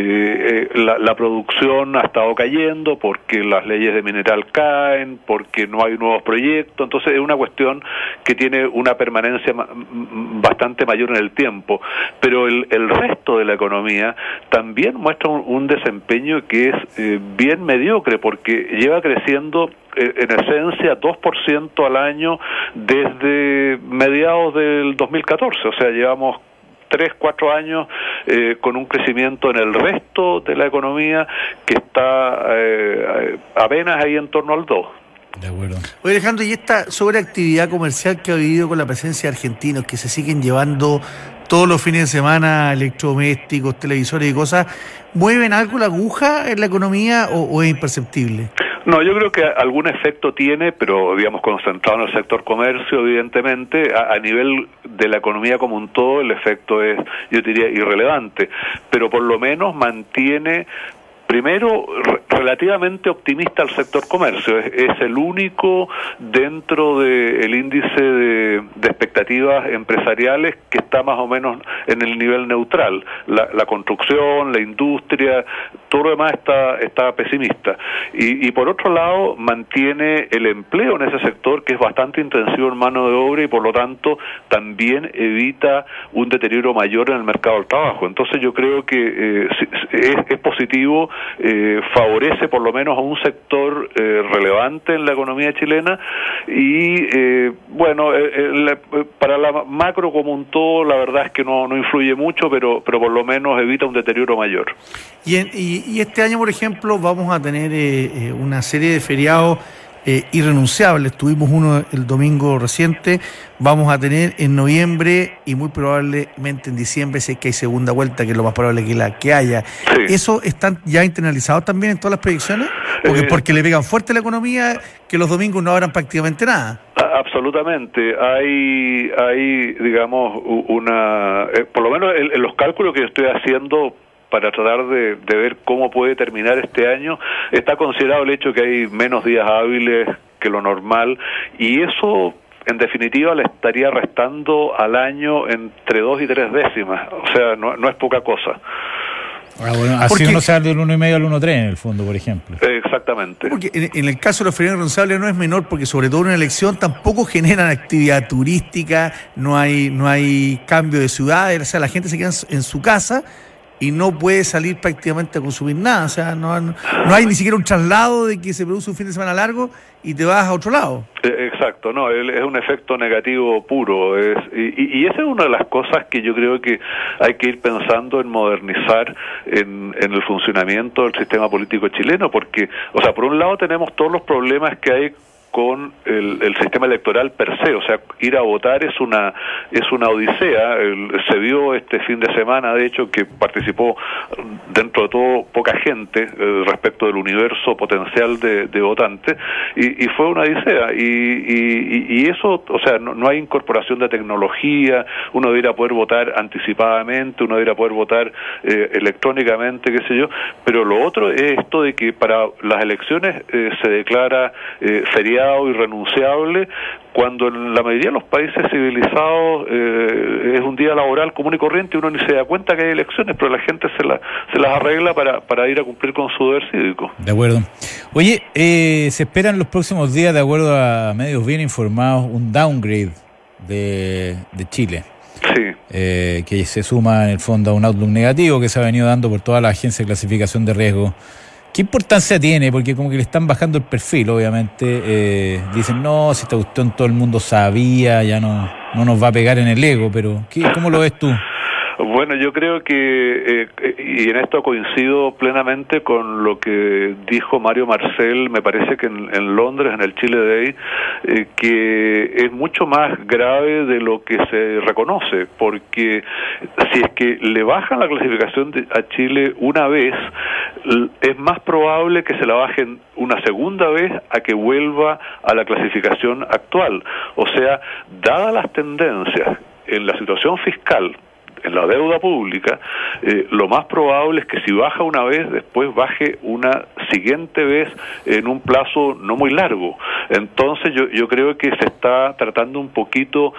Speaker 3: La producción ha estado cayendo porque las leyes de mineral caen, porque no hay nuevos proyectos, entonces es una cuestión que tiene una permanencia bastante mayor en el tiempo, pero el resto de la economía también muestra un desempeño que es bien mediocre, porque lleva creciendo en esencia 2% al año desde mediados del 2014, o sea, llevamos 3-4 años con un crecimiento en el resto de la economía que está apenas ahí en torno al 2%.
Speaker 2: De acuerdo. Oye, Alejandro, y esta sobreactividad comercial que ha vivido con la presencia de argentinos que se siguen llevando todos los fines de semana electrodomésticos, televisores y cosas, ¿mueven algo la aguja en la economía o es imperceptible?
Speaker 3: No, yo creo que algún efecto tiene, pero digamos concentrado en el sector comercio, evidentemente. A nivel de la economía como un todo, el efecto es, yo diría, irrelevante, pero por lo menos mantiene, primero, relativamente optimista el sector comercio. Es el único dentro del índice de expectativas empresariales que está más o menos en el nivel neutral. La construcción, la industria, todo lo demás está pesimista. Y por otro lado, mantiene el empleo en ese sector, que es bastante intensivo en mano de obra, y por lo tanto también evita un deterioro mayor en el mercado del trabajo. Entonces yo creo que es positivo. Favorece por lo menos a un sector relevante en la economía chilena, y para la macro como un todo, la verdad es que no influye mucho, pero por lo menos evita un deterioro mayor.
Speaker 2: Y este año, por ejemplo, vamos a tener una serie de feriados irrenunciables. Tuvimos uno el domingo reciente, vamos a tener en noviembre y muy probablemente en diciembre, si es que hay segunda vuelta, que es lo más probable que haya. Sí. ¿Eso están ya internalizados también en todas las predicciones? Porque le pegan fuerte a la economía, que los domingos no habrán prácticamente nada.
Speaker 3: Absolutamente. Hay digamos, por lo menos en los cálculos que yo estoy haciendo para tratar de ver cómo puede terminar este año, está considerado el hecho que hay menos días hábiles que lo normal, y eso en definitiva le estaría restando al año entre 2 y 3 décimas, o sea, no es poca cosa.
Speaker 1: Bueno, así uno sale del 1,5 al 1,3 en el fondo, por ejemplo.
Speaker 3: Exactamente.
Speaker 2: Porque en el caso de los feriados irrenunciables no es menor, porque sobre todo en una elección tampoco generan actividad turística, no hay cambio de ciudades, o sea, la gente se queda en su casa y no puede salir prácticamente a consumir nada. O sea, no hay ni siquiera un traslado de que se produce un fin de semana largo y te vas a otro lado.
Speaker 3: Exacto, no, es un efecto negativo puro. Y esa es una de las cosas que yo creo que hay que ir pensando en modernizar en el funcionamiento del sistema político chileno, porque, o sea, por un lado tenemos todos los problemas que hay con el sistema electoral per se. O sea, ir a votar es una odisea. Se vio este fin de semana, de hecho, que participó dentro de todo poca gente respecto del universo potencial de votantes, y fue una odisea. Y eso, o sea, no hay incorporación de tecnología. Uno debería poder votar anticipadamente, uno debería poder votar electrónicamente, qué sé yo, pero lo otro es esto de que para las elecciones se declara feriado irrenunciable, cuando en la mayoría de los países civilizados es un día laboral común y corriente, y uno ni se da cuenta que hay elecciones, pero la gente se las arregla para ir a cumplir con su deber cívico.
Speaker 1: De acuerdo. Oye, se esperan los próximos días, de acuerdo a medios bien informados, un downgrade de Chile.
Speaker 3: Sí.
Speaker 1: Que se suma en el fondo a un outlook negativo que se ha venido dando por toda la agencia de clasificación de riesgo. ¿Qué importancia tiene? Porque como que le están bajando el perfil, obviamente. Dicen, no, si esta cuestión todo el mundo sabía, ya no nos va a pegar en el ego, pero ¿cómo lo ves tú?
Speaker 3: Bueno, yo creo que, y en esto coincido plenamente con lo que dijo Mario Marcel, me parece que en Londres, en el Chile Day, que es mucho más grave de lo que se reconoce, porque si es que le bajan la clasificación a Chile una vez, es más probable que se la bajen una segunda vez a que vuelva a la clasificación actual. O sea, dadas las tendencias en la situación fiscal, en la deuda pública, lo más probable es que si baja una vez, después baje una siguiente vez en un plazo no muy largo. Entonces yo creo que se está tratando un poquito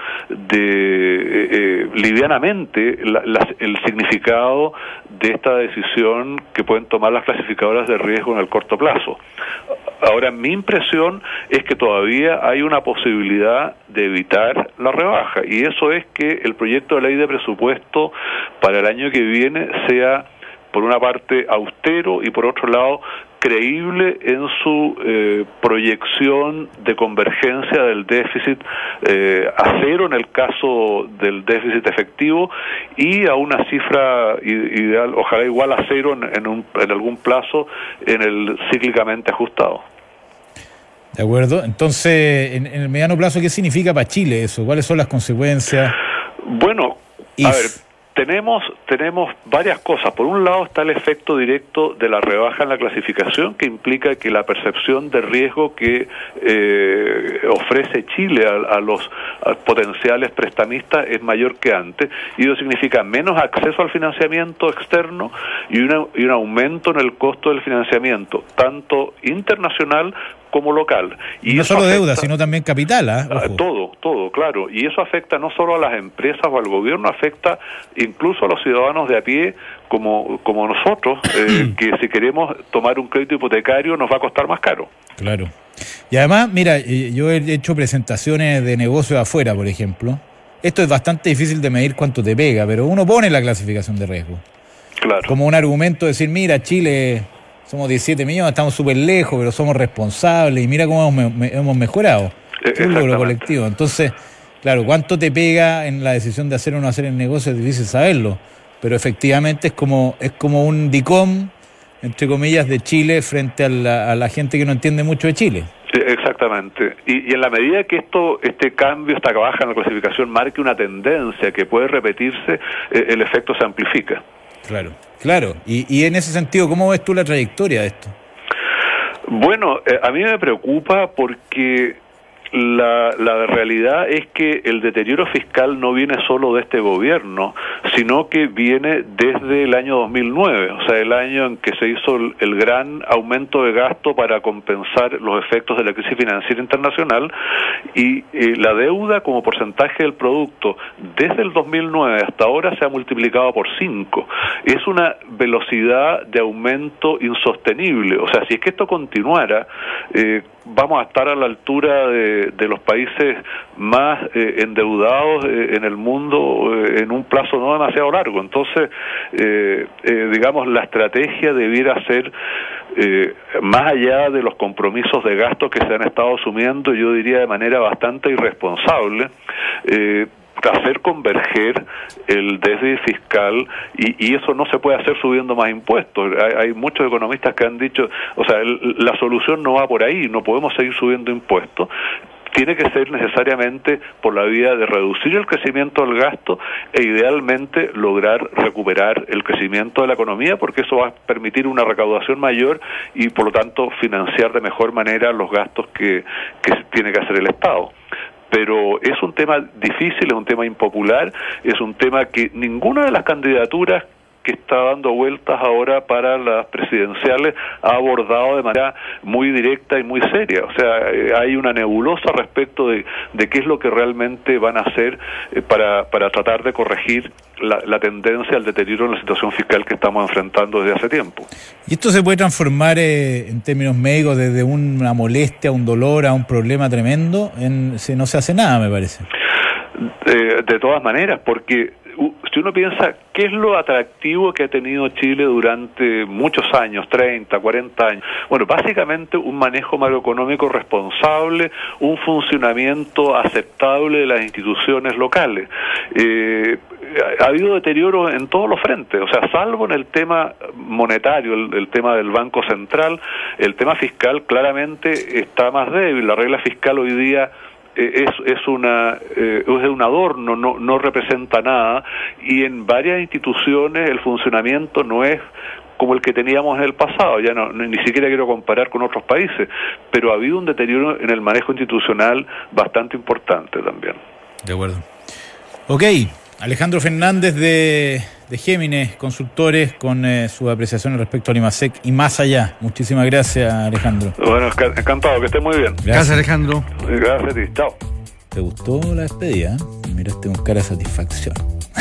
Speaker 3: de livianamente el significado de esta decisión que pueden tomar las clasificadoras de riesgo en el corto plazo. Ahora, mi impresión es que todavía hay una posibilidad de evitar la rebaja, y eso es que el proyecto de ley de presupuesto para el año que viene sea, por una parte, austero y por otro lado, creíble en su proyección de convergencia del déficit a cero en el caso del déficit efectivo, y a una cifra ideal, ojalá igual a cero en algún plazo en el cíclicamente ajustado.
Speaker 1: De acuerdo. Entonces, en el mediano plazo, ¿qué significa para Chile eso? ¿Cuáles son las consecuencias?
Speaker 3: Bueno, a ver, tenemos varias cosas. Por un lado está el efecto directo de la rebaja en la clasificación, que implica que la percepción de riesgo que ofrece Chile a los potenciales prestamistas es mayor que antes, y eso significa menos acceso al financiamiento externo y un aumento en el costo del financiamiento, tanto internacional como local.
Speaker 1: Y no solo deuda, sino también capital,
Speaker 3: Todo, claro. Y eso afecta no solo a las empresas o al gobierno, afecta incluso a los ciudadanos de a pie, como nosotros, que si queremos tomar un crédito hipotecario nos va a costar más caro.
Speaker 1: Claro. Y además, mira, yo he hecho presentaciones de negocios afuera, por ejemplo. Esto es bastante difícil de medir cuánto te pega, pero uno pone la clasificación de riesgo.
Speaker 3: Claro.
Speaker 1: Como un argumento de decir, mira, Chile, somos 17 millones, estamos súper lejos, pero somos responsables y mira cómo hemos mejorado. Es un logro colectivo. Entonces, claro, cuánto te pega en la decisión de hacer o no hacer el negocio es difícil saberlo, pero efectivamente es como un DICOM, entre comillas, de Chile frente a la gente que no entiende mucho de Chile.
Speaker 3: Sí, exactamente. Y en la medida que este cambio, esta baja en la clasificación marque una tendencia que puede repetirse, el efecto se amplifica.
Speaker 1: Claro. Y en ese sentido, ¿cómo ves tú la trayectoria de esto?
Speaker 3: Bueno, a mí me preocupa porque la realidad es que el deterioro fiscal no viene solo de este gobierno, sino que viene desde el año 2009, o sea, el año en que se hizo el gran aumento de gasto para compensar los efectos de la crisis financiera internacional, y la deuda como porcentaje del producto desde el 2009 hasta ahora se ha multiplicado por 5. Es una velocidad de aumento insostenible. O sea, si es que esto continuara, vamos a estar a la altura de los países más endeudados en el mundo en un plazo no demasiado largo. Entonces, digamos, la estrategia debiera ser, más allá de los compromisos de gastos que se han estado asumiendo, yo diría de manera bastante irresponsable, hacer converger el déficit fiscal, y eso no se puede hacer subiendo más impuestos. Hay muchos economistas que han dicho, o sea, la solución no va por ahí, no podemos seguir subiendo impuestos. Tiene que ser necesariamente por la vía de reducir el crecimiento del gasto e idealmente lograr recuperar el crecimiento de la economía, porque eso va a permitir una recaudación mayor y por lo tanto financiar de mejor manera los gastos que tiene que hacer el Estado. Pero es un tema difícil, es un tema impopular, es un tema que ninguna de las candidaturas que está dando vueltas ahora para las presidenciales ha abordado de manera muy directa y muy seria. O sea, hay una nebulosa respecto de qué es lo que realmente van a hacer para tratar de corregir la tendencia al deterioro en la situación fiscal que estamos enfrentando desde hace tiempo.
Speaker 1: ¿Y esto se puede transformar en términos médicos desde una molestia, un dolor, a un problema tremendo? Si no se hace nada, me parece.
Speaker 3: De todas maneras, porque si uno piensa qué es lo atractivo que ha tenido Chile durante muchos años, 30, 40 años, bueno, básicamente un manejo macroeconómico responsable, un funcionamiento aceptable de las instituciones locales. Ha habido deterioro en todos los frentes, o sea, salvo en el tema monetario, el tema del Banco Central, el tema fiscal claramente está más débil. La regla fiscal hoy día es un adorno, no representa nada, y en varias instituciones el funcionamiento no es como el que teníamos en el pasado. Ya ni siquiera quiero comparar con otros países, pero ha habido un deterioro en el manejo institucional bastante importante también.
Speaker 1: De acuerdo. Ok, Alejandro Fernández de Géminis Consultores, con su apreciación respecto al IMASEC y más allá. Muchísimas gracias, Alejandro.
Speaker 3: Bueno, encantado, que esté muy bien.
Speaker 2: Gracias, Alejandro.
Speaker 3: Gracias a ti, chao.
Speaker 1: ¿Te gustó la despedida? Me miraste con cara de satisfacción.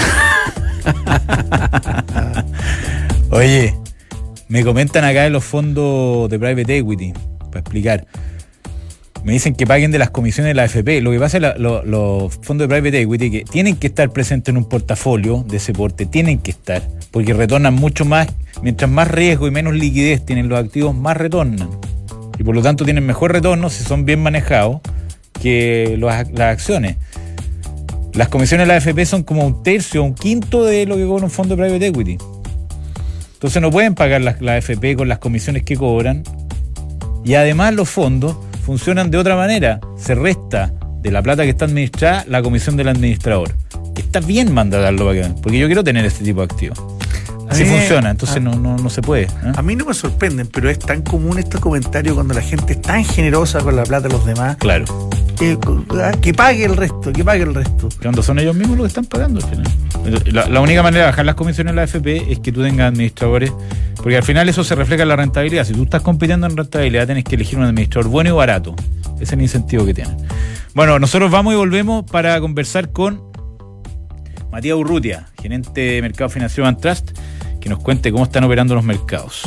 Speaker 1: Oye, me comentan acá en los fondos de Private Equity, para explicar. Me dicen que paguen de las comisiones de la AFP. Lo que pasa es que los fondos de Private Equity que tienen que estar presentes en un portafolio de ese porte, tienen que estar, porque retornan mucho más. Mientras más riesgo y menos liquidez tienen los activos, más retornan. Y por lo tanto tienen mejor retorno si son bien manejados que las acciones. Las comisiones de la AFP son como un tercio, un quinto de lo que cobra un fondo de Private Equity. Entonces no pueden pagar la AFP con las comisiones que cobran. Y además los fondos funcionan de otra manera. Se resta de la plata que está administrada la comisión del administrador. Está bien mandarlo para que, porque yo quiero tener este tipo de activos. Así funciona, entonces no se puede.
Speaker 2: A mí no me sorprenden, pero es tan común estos comentarios cuando la gente es tan generosa con la plata de los demás.
Speaker 1: Claro.
Speaker 2: Que pague el resto,
Speaker 1: Cuando son ellos mismos los que están pagando al final. La única manera de bajar las comisiones en la AFP es que tú tengas administradores, porque al final eso se refleja en la rentabilidad. Si tú estás compitiendo en rentabilidad, tienes que elegir un administrador bueno y barato. Ese es el incentivo que tienen. Bueno, nosotros vamos y volvemos para conversar con Matías Urrutia, gerente de Mercado Financiero Van Trust, que nos cuente cómo están operando los mercados.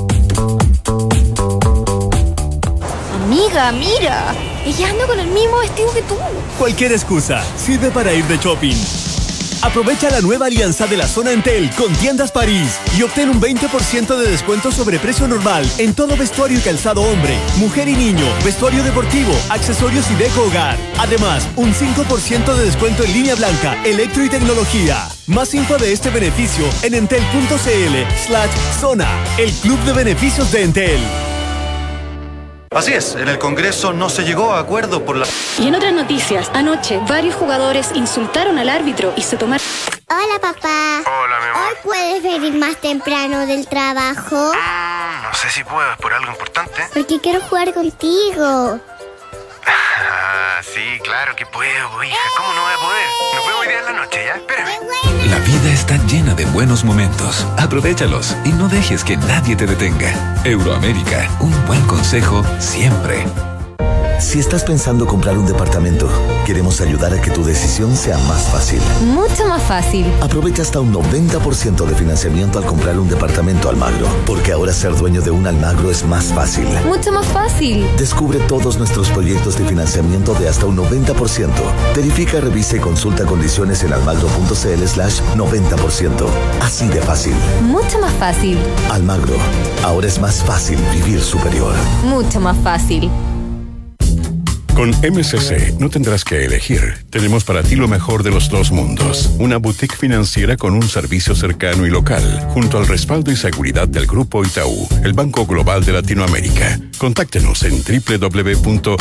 Speaker 4: Amiga, mira, ella anda con el mismo vestido que tú.
Speaker 5: Cualquier excusa sirve para ir de shopping. Aprovecha la nueva alianza de la zona Entel con Tiendas París y obtén un 20% de descuento sobre precio normal en todo vestuario y calzado hombre, mujer y niño, vestuario deportivo, accesorios y deco hogar. Además, un 5% de descuento en línea blanca, electro y tecnología. Más info de este beneficio en entel.cl/zona, el club de beneficios de Entel.
Speaker 6: Así es, en el Congreso no se llegó a acuerdo por la...
Speaker 7: Y en otras noticias, anoche varios jugadores insultaron al árbitro y se tomaron...
Speaker 8: Hola, papá.
Speaker 6: Hola, mi amor.
Speaker 8: ¿Hoy puedes venir más temprano del trabajo?
Speaker 6: No sé si puedo, ¿es por algo importante?
Speaker 8: Porque quiero jugar contigo.
Speaker 6: Sí, claro que puedo, hija. ¿Cómo no voy a poder? Nos vemos hoy día en la noche, ¿ya? Espérame.
Speaker 9: La vida está llena de buenos momentos. Aprovéchalos y no dejes que nadie te detenga. Euroamérica, un buen consejo siempre.
Speaker 10: Si estás pensando comprar un departamento, queremos ayudar a que tu decisión sea más fácil.
Speaker 7: Mucho más fácil.
Speaker 10: Aprovecha hasta un 90% de financiamiento al comprar un departamento Almagro, porque ahora ser dueño de un Almagro es más fácil.
Speaker 7: Mucho más fácil.
Speaker 10: Descubre todos nuestros proyectos de financiamiento de hasta un 90%. Verifica, revisa y consulta condiciones en almagro.cl/90%. Así de fácil.
Speaker 7: Mucho más fácil.
Speaker 10: Almagro. Ahora es más fácil vivir superior.
Speaker 7: Mucho más fácil.
Speaker 11: Con MCC no tendrás que elegir. Tenemos para ti lo mejor de los dos mundos. Una boutique financiera con un servicio cercano y local, junto al respaldo y seguridad del Grupo Itaú, el Banco Global de Latinoamérica. Contáctenos en www.mcc.cl.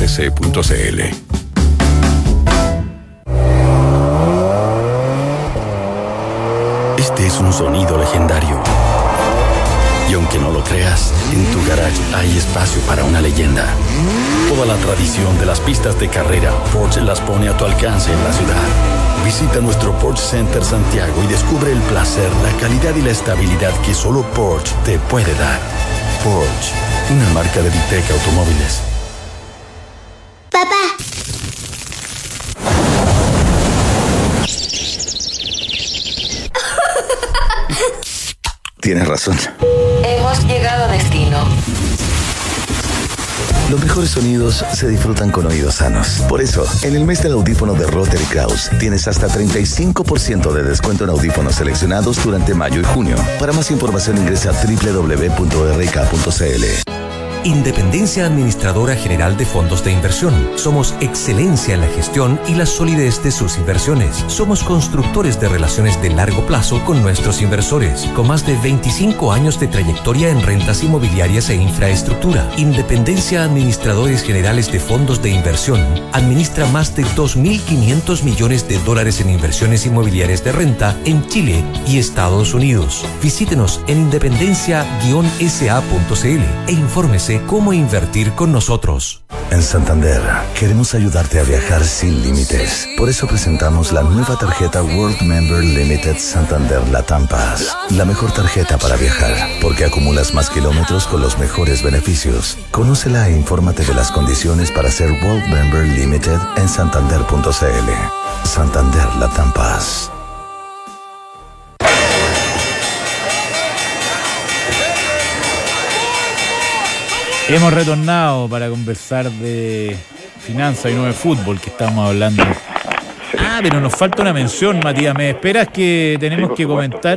Speaker 12: Este es un sonido legendario. Y aunque no lo creas, en tu garage hay espacio para una leyenda. Toda la tradición de las pistas de carrera, Porsche las pone a tu alcance en la ciudad. Visita nuestro Porsche Center Santiago y descubre el placer, la calidad y la estabilidad que solo Porsche te puede dar. Porsche, una marca de Vitec Automóviles.
Speaker 8: Papá.
Speaker 10: Tienes razón.
Speaker 13: Hemos llegado a destino.
Speaker 10: Los mejores sonidos se disfrutan con oídos sanos. Por eso, en el mes del audífono de Rotary Kraus, tienes hasta 35% de descuento en audífonos seleccionados durante mayo y junio. Para más información ingresa a www.rk.cl.
Speaker 14: Independencia Administradora General de Fondos de Inversión. Somos excelencia en la gestión y la solidez de sus inversiones. Somos constructores de relaciones de largo plazo con nuestros inversores, con más de 25 años de trayectoria en rentas inmobiliarias e infraestructura. Independencia Administradores Generales de Fondos de Inversión administra más de 2.500 millones de dólares en inversiones inmobiliarias de renta en Chile y Estados Unidos. Visítenos en independencia-sa.cl e infórmese cómo invertir con nosotros.
Speaker 10: En Santander, queremos ayudarte a viajar sin límites. Por eso presentamos la nueva tarjeta World Member Limited Santander Latam Pass. La mejor tarjeta para viajar, porque acumulas más kilómetros con los mejores beneficios. Conócela e infórmate de las condiciones para ser World Member Limited en santander.cl. Santander Latam Pass.
Speaker 1: Hemos retornado para conversar de finanzas y no de fútbol, que estábamos hablando. Ah, pero nos falta una mención, Matías. ¿Me esperas que tenemos que comentar?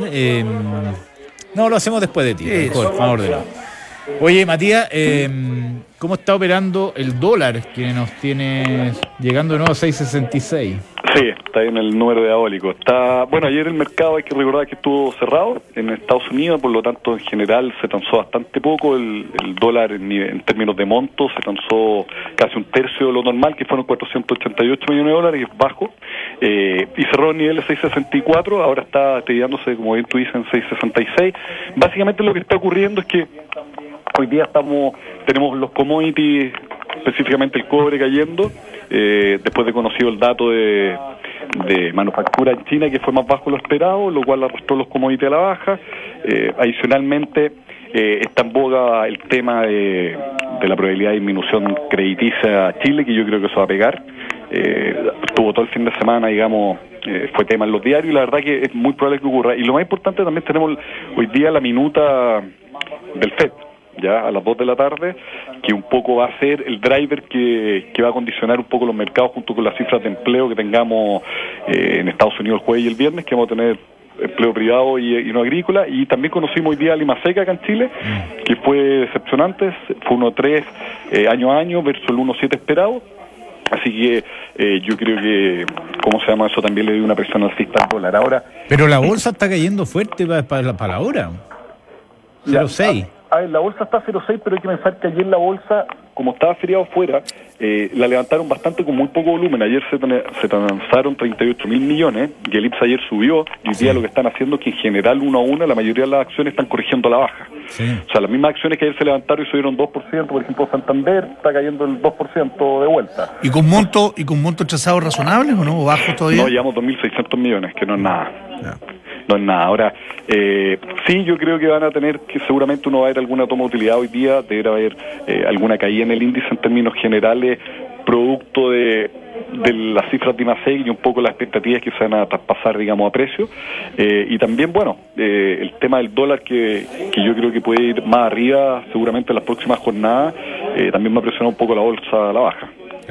Speaker 1: No, lo hacemos después de ti. Mejor, por favor. Oye, Matías, ¿cómo está operando el dólar que nos tiene llegando de nuevo a 6.66?
Speaker 15: Sí, está ahí en el número diabólico. Bueno, ayer el mercado, hay que recordar que estuvo cerrado en Estados Unidos, por lo tanto en general se transó bastante poco. El dólar en términos de monto se transó casi un tercio de lo normal, que fueron 488 millones de dólares, bajo, y cerró en nivel de 6.64, ahora está tradeándose, como bien tú dices, en 6.66. Básicamente lo que está ocurriendo es que hoy día tenemos los commodities, específicamente el cobre, cayendo, después de conocido el dato de manufactura en China, que fue más bajo de lo esperado, lo cual arrastró los commodities a la baja. Adicionalmente, está en boga el tema de la probabilidad de disminución crediticia a Chile, que yo creo que eso va a pegar. Estuvo todo el fin de semana, digamos, fue tema en los diarios, y la verdad que es muy probable que ocurra. Y lo más importante, también tenemos hoy día la minuta del FED, ya a las 2 de la tarde, que un poco va a ser el driver que va a condicionar un poco los mercados, junto con las cifras de empleo que tengamos en Estados Unidos el jueves y el viernes, que vamos a tener empleo privado y no agrícola. Y también conocimos hoy día Lima Seca acá en Chile, que fue decepcionante, fue 1.3 año a año versus el 1.7 esperado. Así que yo creo que, ¿cómo se llama eso? También le dio una presión alcista al dólar. Ahora,
Speaker 1: pero la bolsa está cayendo fuerte para la hora. 0.6.
Speaker 15: A ver, la bolsa está a 0.6, pero hay que pensar que ayer la bolsa, como estaba feriado fuera, la levantaron bastante con muy poco volumen. Ayer se transaron 38.000 millones, y el IPSA ayer subió, y hoy día lo que están haciendo es que en general, uno a uno, la mayoría de las acciones están corrigiendo a la baja. Sí. O sea, las mismas acciones que ayer se levantaron y subieron 2%, por ejemplo, Santander está cayendo el 2% de vuelta.
Speaker 2: ¿Y con montos trazados razonables o no? ¿O bajos todavía?
Speaker 15: No, llevamos 2.600 millones, que no es nada. Yeah. No es nada. Ahora, sí, yo creo que van a tener que, seguramente uno va a ver alguna toma de utilidad hoy día, deberá haber alguna caída en el índice en términos generales, producto de las cifras de IMASEC y un poco las expectativas que se van a traspasar, digamos, a precio. Y también, bueno, el tema del dólar que yo creo que puede ir más arriba, seguramente en las próximas jornadas, también va a presionar un poco la bolsa a la baja.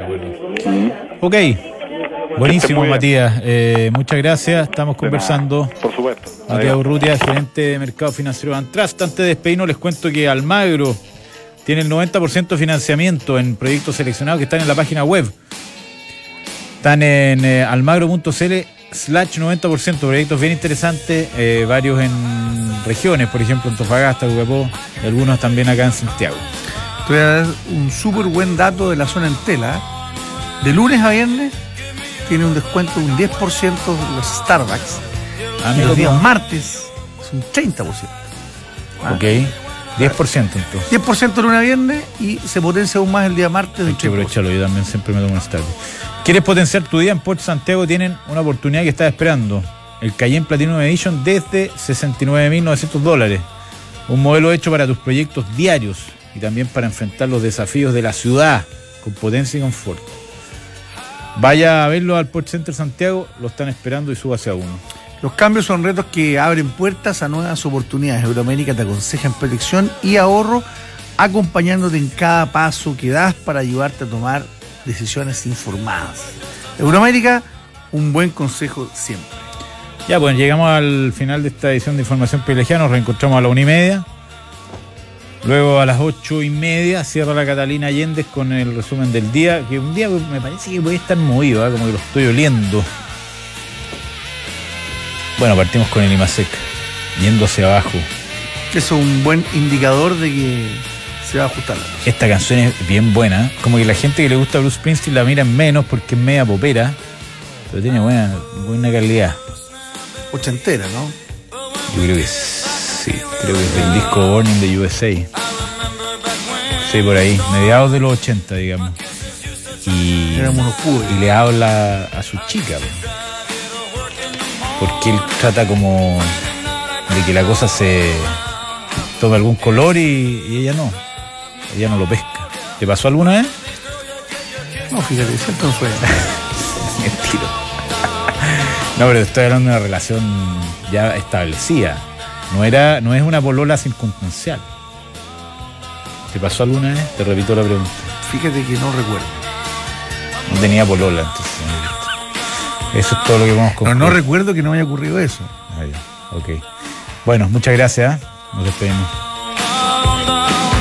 Speaker 1: Ok. Buenísimo, Matías. Muchas gracias. Estamos conversando.
Speaker 15: Por supuesto.
Speaker 1: Matías Urrutia, gerente de Mercado Financiero Bantrust. Antes de despedirnos, les cuento que Almagro Tiene el 90% de financiamiento en proyectos seleccionados que están en la página web. Están en almagro.cl/90%, proyectos bien interesantes, varios en regiones, por ejemplo Antofagasta, Copiapó, y algunos también acá en Santiago.
Speaker 2: Te voy a dar un súper buen dato de la zona entera. De lunes a viernes tiene un descuento de un 10% de los Starbucks. Y los días martes es un 30%.
Speaker 1: Ok, 10% entonces.
Speaker 2: 10% de lunes a viernes y se potencia aún más el día martes.
Speaker 1: Hay que aprovecharlo, yo también siempre me tomo un Starbucks. ¿Quieres potenciar tu día? En Porsche Santiago tienen una oportunidad que estás esperando. El Cayenne Platinum Edition desde $69.900. Un modelo hecho para tus proyectos diarios y también para enfrentar los desafíos de la ciudad con potencia y confort. Vaya a verlo al Porsche Center Santiago, lo están esperando y súbase a uno.
Speaker 2: Los cambios son retos que abren puertas a nuevas oportunidades. Euroamérica te aconseja en protección y ahorro, acompañándote en cada paso que das para ayudarte a tomar decisiones informadas. Euroamérica, un buen consejo siempre.
Speaker 1: Ya, pues llegamos al final de esta edición de Información Privilegiada. Nos reencontramos a la 1:30. Luego a las 8:30 cierra la Catalina Allende con el resumen del día. Que un día me parece que puede estar movido, como que lo estoy oliendo. Bueno, partimos con el IMASEC, yendo hacia abajo.
Speaker 2: Eso es un buen indicador de que se va a ajustar.
Speaker 1: Esta canción es bien buena. Como que la gente que le gusta Bruce Springsteen la mira menos porque es media popera, pero tiene buena calidad.
Speaker 2: Ochentera, ¿no?
Speaker 1: Yo creo que sí. Creo que es del disco Born in the USA. Sí, por ahí. Mediados de los 80, digamos. Y le habla a su chica, porque él trata como de que la cosa se tome algún color y ella no lo pesca. ¿Te pasó alguna vez?
Speaker 2: No, fíjate, siempre no suena.
Speaker 1: Mentira. No, pero estoy hablando de una relación ya establecida. No es una polola circunstancial. ¿Te pasó alguna vez? Te repito la pregunta.
Speaker 2: Fíjate que no recuerdo.
Speaker 1: No tenía polola, entonces. Eso es todo lo que vamos a concluir.
Speaker 2: No recuerdo que no me haya ocurrido eso.
Speaker 1: Ok. Bueno, muchas gracias. Nos despedimos.